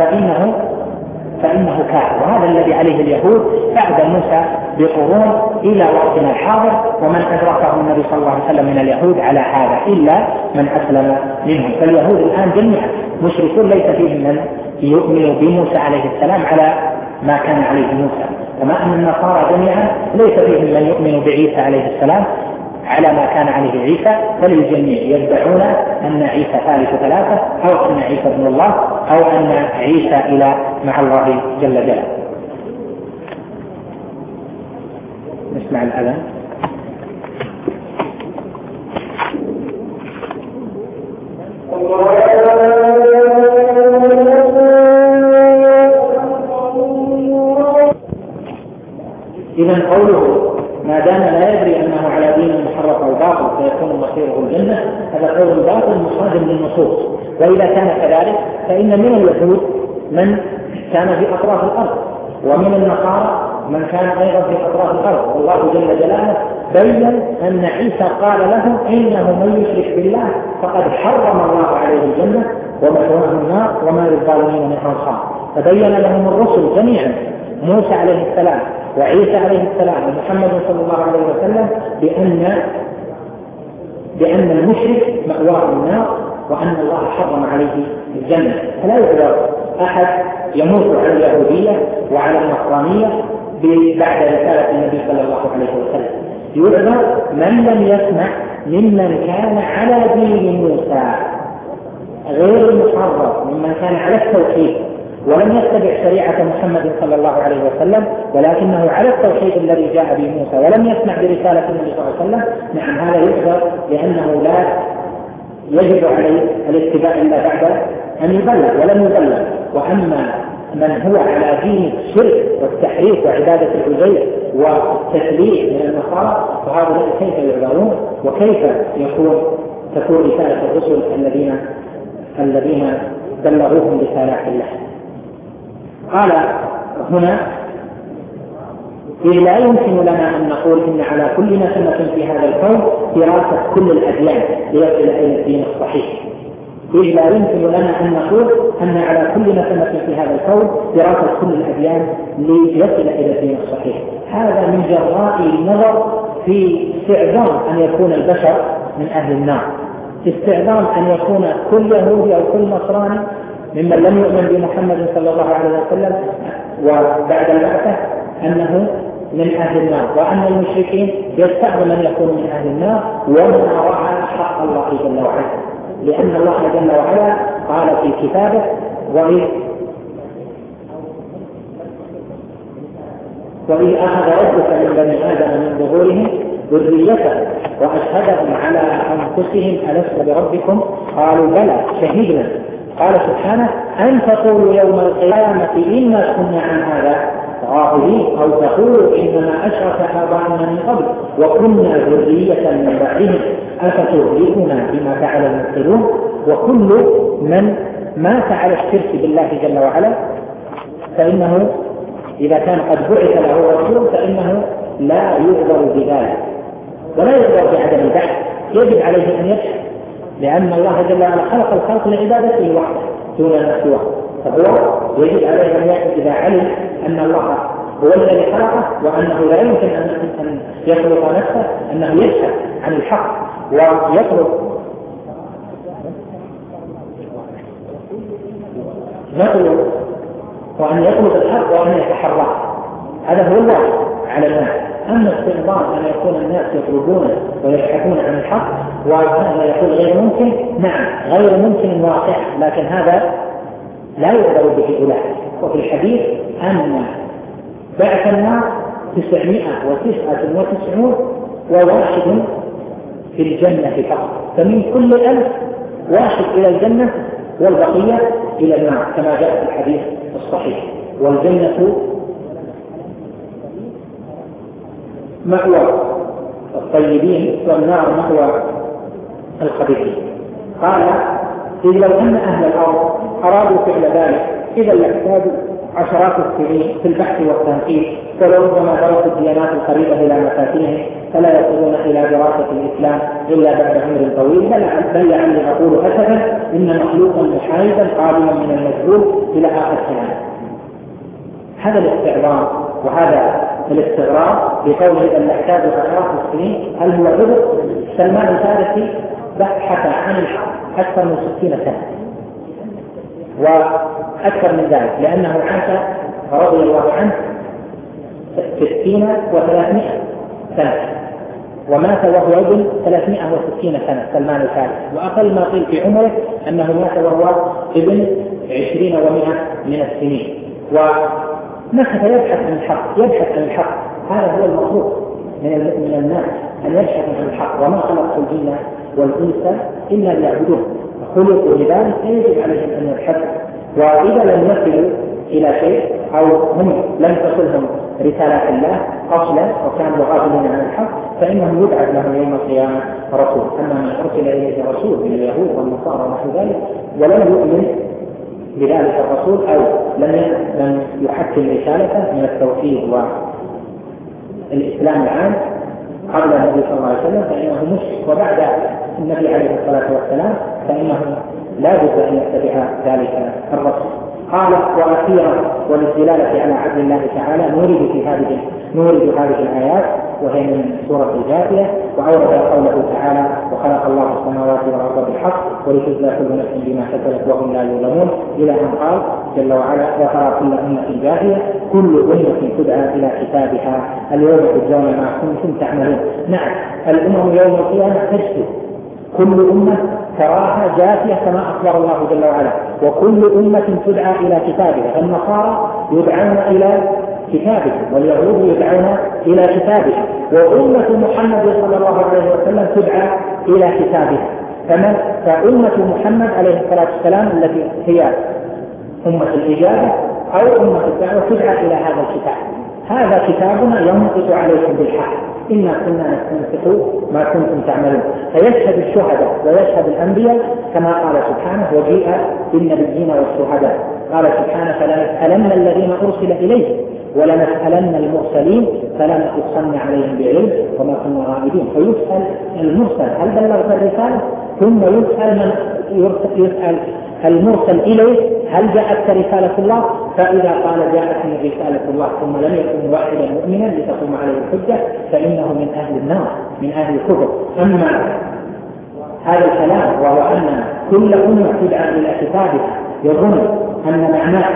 فإنه كافر، وهذا الذي عليه اليهود بعد موسى بقرون إلى وقتنا الحاضر، ومن أدركه النبي صلى الله عليه وسلم من اليهود على هذا إلا من أسلم منهم. فاليهود الآن جميعا مشركون ليس فيهم من يؤمن بموسى عليه السلام على ما كان عليه موسى، كما أن النصارى جميعا ليس فيهم من يؤمن بعيسى عليه السلام على ما كان عليه عيسى، فللجميع يدعون أن عيسى ثالث ثلاثة أو أن عيسى ابن الله أو أن عيسى إله مع الله جل جلاله. نسمع الأذان. إذا قوله ما دام لا يدري أنه على دين محرف أو باطل فيكون مصيره الجنة، هذا قول باطل مصادم للنصوص. وإذا كان كذلك فإن من اليهود من كان في أطراف الأرض، ومن النصارى من كان أيضا في أطراف الأرض، والله جل جلاله بين أن عيسى قال له إنه من يشرك بالله فقد حرم الله عليه الجنة ومأواه النار وما للظالمين من أنصار. فبين لهم الرسل جميعا، موسى عليه السلام وعيسى عليه السلام ومحمد صلى الله عليه وسلم، بأن المشرك مأواه النار وأن الله حرم عليه الجنة. فلا يقدر أحد يموت على اليهودية وعلى النصرانية بعد رسالة النبي صلى الله عليه وسلم. يعذر من لم يسمع ممن كان على دين موسى غير المحرم، ممن كان على التوحيد ولم يتبع شريعة محمد صلى الله عليه وسلم، ولكنه على التوحيد الذي جاء به موسى ولم يسمع برسالة النبي صلى الله عليه وسلم. نعم، هذا يعذر لأنه لا يجب عليه الاتباع إلا بعد أن يبلغ ولم يبلغ. وأما من هو على دين الشرك والتحريف وعبادة العزير والتثليث من النصارى فهؤلاء كيف يعذرون وكيف تكون رسالة الرسل الذين بلغوهم رسالات الله. قال هنا لا يمكن لنا أن نقول إن على كل نسمة في هذا الكون دراسة كل الأديان ليصل إلى الدين الصحيح. لا يمكن لنا أن نقول أن على كل نسمة في هذا الكون دراسة كل الأديان ليصل إلى الدين الصحيح. هذا من جراء النظر في استعظام أن يكون البشر من أهل النار، استعظام أن يكون كل يهودي أو كل نصراني ممن لم يؤمن بمحمد صلى الله عليه وسلم وبعد البعثة أنه من أهل النار، وأن المشركين يستعظم أن يكونوا من أهل النار ومن رعى حق الله جل وعلا، لأن الله جل وعلا قال في كتابه وإذ أخذ ربك من بني آدم من ظهورهم ذريته وأشهدهم على أنفسهم ألست بربكم قالوا بلى شهدنا. قال سبحانه أن تقولوا يوم القيامة إنا كنا عن هذا غافلين أو تقولوا إنما أشرك آباؤنا من قبل وكنا ذرية من بعدهم أفتهلكنا بما فعل المبطلون. وكل من مات على الشرك بالله جل وعلا فإنه إذا كان قد بعث له رسول فإنه لا يعذر بذلك ولا يعذر بعدم البحث، يجب عليه أن يبحث، لأن الله جل وعلا خلق الخلق لعبادته وحده دون ما سواه، فهو يجب عليه أن يبحث إذا علم أن الله هو الذي خلقه وأنه لا يمكن أن يخلق نفسه، أنه يبحث عن الحق ويطلب وأن يطلب الحق وأن يتحرى. هذا هو الواجب على الناس. أما استعظام أن يكون الناس يطلبون ويبحثون عن الحق وهذا يكون غير ممكن، نعم غير ممكن واقع، لكن هذا لا يعذر به أولئك. وفي الحديث أن بعث الناس 999 وواحد في الجنة فقط، فمن كل 1000 واحد إلى الجنة والبقية إلى النار كما جاء في الحديث الصحيح. والجنة مأوى الطيبين والنار مأوى الخبيثين. قال إذ لو أن أهل الأرض أرادوا فعل ذلك إذا لاحتاجوا عشرات السنين في البحث والتنقيب، فربما درسوا الديانات القريبة إلى مفاتيحهم فلا يصلون إلى دراسة الإسلام إلا بعد عمر طويل. بل لعلي أقول أسفا إن مخلوقا محايدا قادما من المجهول إلى آخر الكلام. هذا الاستعظام وهذا الاستغراب بقوله إذا لاحتاجوا عشرات السنين هل هو عذر؟ سلمان الفارسي بحث عن الحق أكثر من 60 سنة وأكثر من ذلك، لأنه عاش رضي الله عنه 60 و300 سنة ومات وهو ابن 360 سنة سلمان الفارسي، وأقل ما قيل في عمره أنه مات وهو ابن 20 و100 من السنين. ونحن يبحث عن الحق. هذا هو المطلوب من الناس أن يبحثوا عن الحق. وما خلقت الجن والإنس إلا ليعبدون، خلقوا لذلك يجب عليهم أن يبحثوا. وإذا لم يصلوا إلى شيء أو هم لم تصلهم رسالة الله أصلا وكانوا غافلين عن الحق فإنهم يبعث لهم يوم القيامة رسول. أما من أرسل إليه رسول من اليهود والنصارى ونحو ذلك ولم يؤمن بذلك الرسول أو لم يحكم رسالته من التوحيد والإسلام العام قبل النبي صلى الله عليه وسلم فإنه مشرك، وبعد النبي عليه الصلاة والسلام فإنه لا بد أن يتبع ذلك الرسول. قال وأخيرا وللدلالة على عدل الله تعالى نورد هذه الآيات وهي من سورة الجاثية، وأورد قوله تعالى وخلق الله السماوات والأرض بالحق ولتجزى كل نفس بما كسبت وهم لا يظلمون إلى أن قال جل وعلا وترى كل أمة جاثية كل أمة تدعى إلى كتابها اليوم تجزون ما كنتم تعملون. نعم الأمم يوم القيامة تشهد، كل أمة تراها جاثية كما أخبر الله جل وعلا، وكل أمة تدعى إلى كتابها. النصارى يدعون إلى كتابهم واليهود يدعون إلى كتابهم، وأمة محمد صلى الله عليه وسلم تدعى إلى كتابها. فأمة محمد عليه الصلاة والسلام التي هي أمة الإجابة أو أمة الدعوة تدعى إلى هذا الكتاب. هذا كتابنا ينطق عليكم بالحق إنا كنا نستنسخ ما كنتم تعملون. فيشهد الشهداء ويشهد الأنبياء كما قال سبحانه وجيء بالنبيين والشهداء. قال سبحانه فلا نسألن الذين أرسل إليهم ولنسألن المرسلين فلنقصن عليهم بعلم وما كنا غائبين. فيسأل المرسل هل بلغت الرسالة، ثم يسأل المرسل إليه هل جاءتك رسالة الله، فإذا قال جاءتني رسالة الله ثم لم يكن واحدا مؤمنا لتقوم عليه الحجة فإنه من أهل النار من أهل الكفر. أما هذا الكلام وهو أن كل أمة تدعى إلى كتابها يظن أن معناه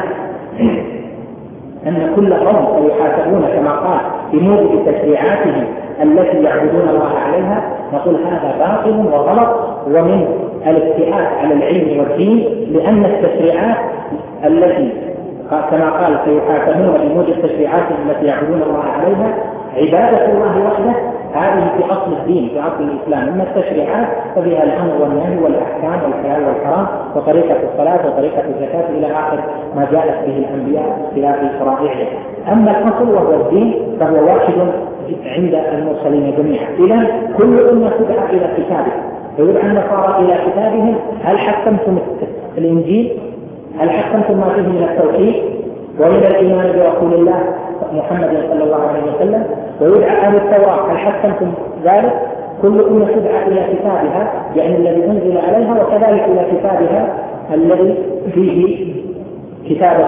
أن كل قوم سيحاسبون كما قال بموجب تشريعاتهم التي يعبدون الله عليها، نقول هذا باطل وغلط ومن الابتعاد على العلم والدين، لأن التشريعات التي كما قال سيحاسبون بموجب تشريعاتهم التي يعبدون الله عليها عبادة الله وحده، هذه في أصل الدين في أصل الإسلام. أما التشريعات ففيها الأمر والنهي والأحكام والحلال والحرام وطريقة الصلاة وطريقة الزكاة إلى آخر ما جاءت به الأنبياء خلاف شرائعهم. أما الأصل وهو الدين فهو واحد عند المرسلين جميعا. إذن كل أمة تدعى إلى كتابها، فيدعى النصارى إلى كتابهم هل حكمتم الإنجيل، هل حكمتم ما فيه من التوحيد ومن الإيمان برسول الله محمد صلى الله عليه وسلم، ويدعى أهل التوراة هل حكمتم ذلك. كل أمة تدعى إلى كتابها يعني الذي أنزل عليها، وكذلك إلى كتابها الذي فيه كتابة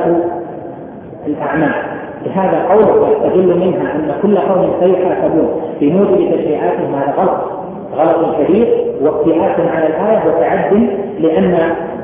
الأعمال. لهذا قول يستدل منها أن كل قوم سيحاسبون بموجب تشريعاتهم هذا غلط كبير وابتعاد على الآية وتعد، لأن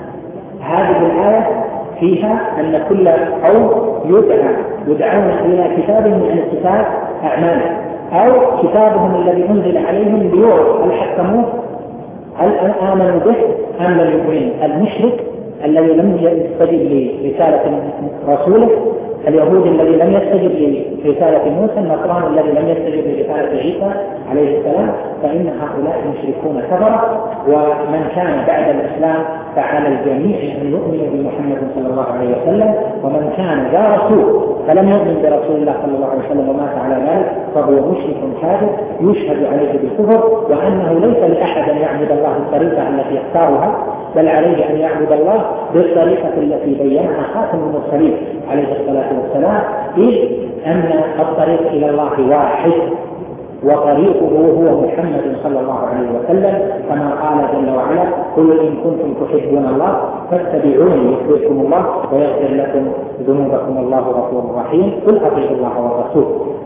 هذه الآية فيها أن كل قوم يدعون إلى كتابهم من كتاب أعمالهم أو كتابهم الذي أنزل عليهم ليعرف هل حكموه هل آمنوا به أم لم يؤمنوا. المشرك الذي لم يستجب لرسالة رسوله، اليهود الذي لم يستجب لرسالة موسى، النصراني الذي لم يستجب لرسالة عيسى عليه السلام، فإن هؤلاء مشركون كفرة. ومن كان بعد الإسلام فعلى الجميع أن يؤمنوا بمحمد صلى الله عليه وسلم، ومن كان ذا رسول فلم يؤمن برسول الله صلى الله عليه وسلم ومات على ذلك فهو مشرك كافر يشهد عليه بالكفر، وأنه ليس لأحد أن يعبد الله الطريقة التي يختارها، بل عليه أن يعبد الله بالطريقة التي بينها خاتم المرسلين عليه الصلاة والسلام، إذ أن الطريق إلى الله واحد وطريقه هو محمد صلى الله عليه وسلم، كما قال جل وعلا قل إن كنتم تحبون الله فاتبعوني يحببكم الله ويغفر لكم ذنوبكم الله غفور رحيم قل أطيعوا الله والرسول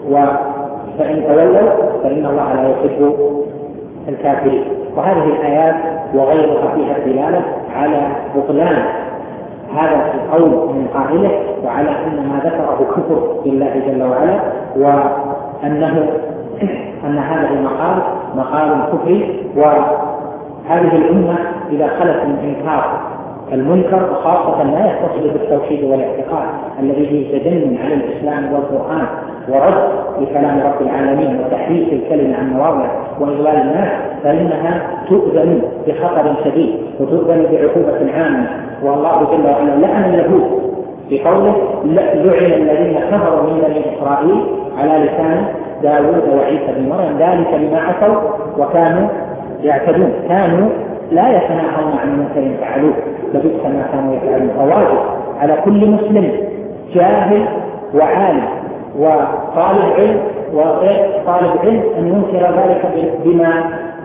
فإن تولوا فإن الله لا يحب الكافرين. وهذه الآيات وغيرها فيها دلالة على بطلان هذا القول من قائله، وعلى أن ما ذكره كفر بالله جل وعلا، وأن هذا المقال مقال كفري. وهذه الأمة إذا خلت من إنكار المنكر، وخاصة لا يتصل بالتوحيد والاعتقاد الذي فيه تجنن على الإسلام والقرآن ورد لكلام رب العالمين وتحريف الكلمة عن مواضعه وإضلال الناس، فإنها تؤذن بخطر شديد وتؤذن بعقوبة عامة. والله جل وعلا لعن اليهود في قوله لعن الذين كفروا من بني إسرائيل على لسان داود وعيسى بن مريم ذلك بما عصوا وكانوا يعتدون، كانوا لا يتناهون عن منكر فعلوه لبئس ما كانوا يفعلون. فواجب على كل مسلم جاهل وعالم وطالب علم وغير طالب علم أن ينكر ذلك بما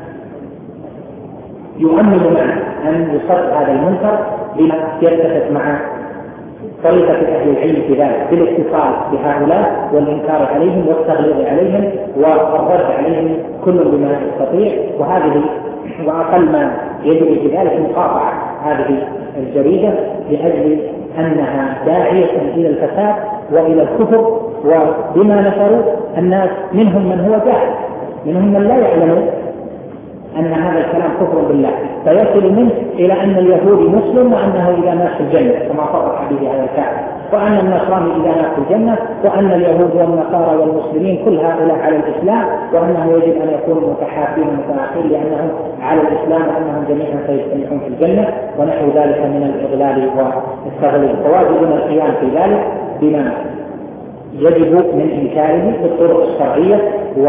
يؤمن معه، أن يصد هذا المنكر بما يتفق مع طريقة أهل العلم في ذلك بالاتصال بهؤلاء والإنكار عليهم والتغليظ عليهم والرد عليهم كل بما يستطيع. وهذه وأقل ما يجب في ذلك مقاطعة هذه الجريدة لأجل أنها داعية إلى الفساد وإلى الكفر، وبما نشروا الناس منهم من هو جاهل، منهم من لا يعلم أن هذا الكلام كفر بالله، فيصل منه إلى أن اليهودي مسلم وأنه إذا مات في الجنة كما صرح به هذا الكافر، وأن النصراني إذا مات في الجنة، وأن اليهود والنصارى والمسلمين كل هؤلاء على الإسلام، وأنه يجب أن يكونوا متحابين متآخين لأنهم على الإسلام وأنهم جميعا سيجتمعون في الجنة ونحو ذلك من الإضلال والتغليل. فواجبنا القيام في ذلك بما يجب من إنكاره بالطرق الشرعية.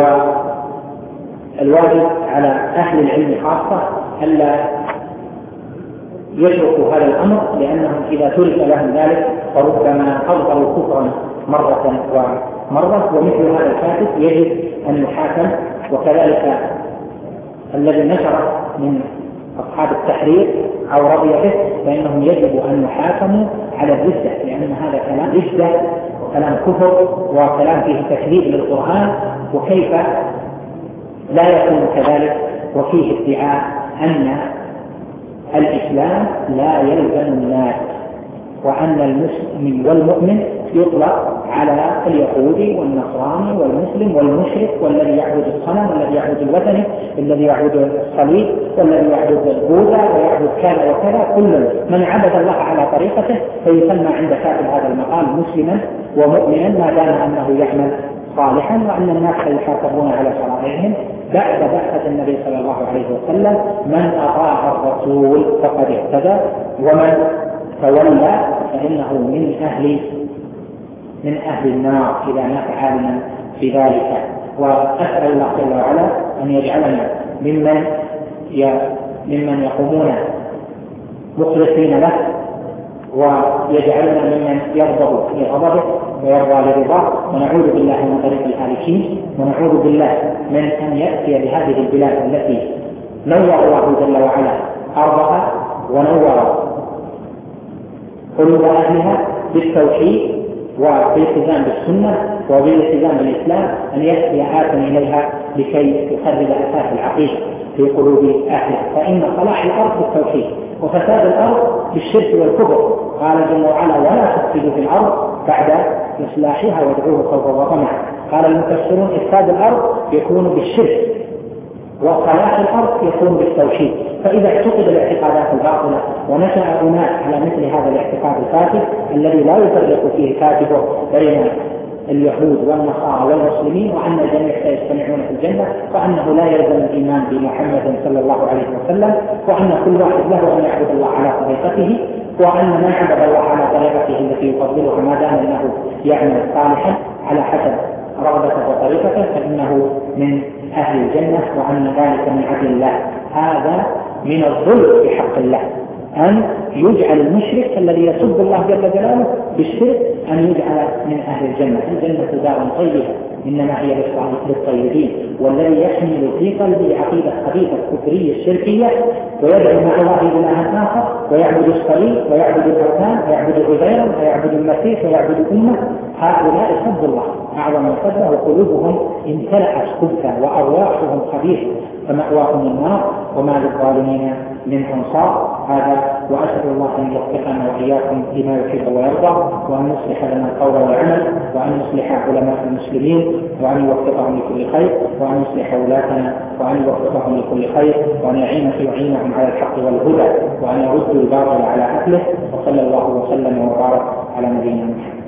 والواجب على أهل العلم خاصة ألا يتركوا هذا الأمر، لأنهم إذا ترك لهم ذلك فربما أبطلوا كفرا مرة ومرة، ومثل هذا الكاتب يجب أن يحاكم. وكذلك الذي نشر من أصحاب التحرير أو رضي به فإنهم يجب أن يحاكموا على الردة، لأن هذا كلام ردة وكلام كفر وكلام فيه تكذيب للقرآن، وكيف لا يكون كذلك وفيه ادعاء أن الإسلام لا يلزم الناس، وأن المسلم والمؤمن يطلق على اليهودي والنصراني والمسلم والمشرك والذي يعبد الصنم والذي يعبد الوثن الذي يعبد الصليب والذي يعبد البوذا ويعبد كذا وكذا. كل من عبد الله على طريقته فيسمى عند كاتب هذا المقال مسلما ومؤمنا ما دام أنه يعمل صالحا، وأن الناس سيحاسبون على شرائعهم بعد بعثة النبي صلى الله عليه وسلم. من أطاع الرسول فقد اهتدى، ومن تولى فإنه من أهل النار إذا مات عالما بذلك. وأسأل الله جل وعلا أن يجعلنا ممن يقومون مخلصين له، ويجعلنا ممن يرضى لغضبه ويرضى لرضاه، ونعوذ بالله من طريق الهالكين، ونعوذ بالله من أن يأتي بهذه البلاد التي نور الله جل وعلا أرضها ونور قلوب أهلها بالتوحيد وبالالتزام بالسنة وبالالتزام بالإسلام، أن يأتي آت إليها لكي يخرب أساس العقيدة في قلوب أهلها. فإن صلاح الأرض بالتوحيد وفساد الأرض بالشرك والكفر. قال جل وعلا ولا تفسدوا في الأرض بعد إصلاحها وادعوه خوفا وطمعا. قال المفسرون إفساد الأرض يكون بالشرك وصلاح الأرض يكون بالتوحيد. فإذا اعتقد الاعتقادات الباطلة ونشأ أناس على مثل هذا الاعتقاد الفاسد الذي لا يفرق فيه كاتبه بين اليهود والنصارى والمسلمين وأن الجميع سيجتمعون في الجنة، وأنه لا يلزم الإيمان بمحمد صلى الله عليه وسلم، وأن كل واحد له أن يعبد الله على طريقته، وأن من عبد الله على طريقته التي يفضلها ما دام أنه يعمل صالحا على حسب رغبته وطريقته فإنه من أهل الجنة، وأن ذلك من عدل الله. هذا من الظلم في حق الله أن يجعل المشرك الذي يسب الله جل جلاله بالشرك أن يجعل من أهل الجنة. الجنة دار طيبة إنما هي للطيبين، والذي يحمل في قلبه عقيدة خبيثة كفرية الشركية ويدعو مع الله إلها آخر ويعبد الصليب ويعبد الأوثان ويعبد عزيرا ويعبد المسيح ويعبد أمه، هؤلاء سب الله أعظم السبة، وقلوبهم امتلأت خبثا وأرواحهم خبيثة فمأواهم النار وما للظالمين من أنصار. هذا وأسأل الله أن يوفقنا وإياكم لما يحب ويرضى، وأن يصلح لنا القول والعمل، وأن يصلح علماء المسلمين، وأن يوفقهم لكل خير، وأن يصلح ولاتنا وأن يوفقهم لكل خير، وأن يعينهم على الحق والهدى، وأن يردوا الباطل على أهله. وصلى الله وسلم وبارك على نبينا محمد.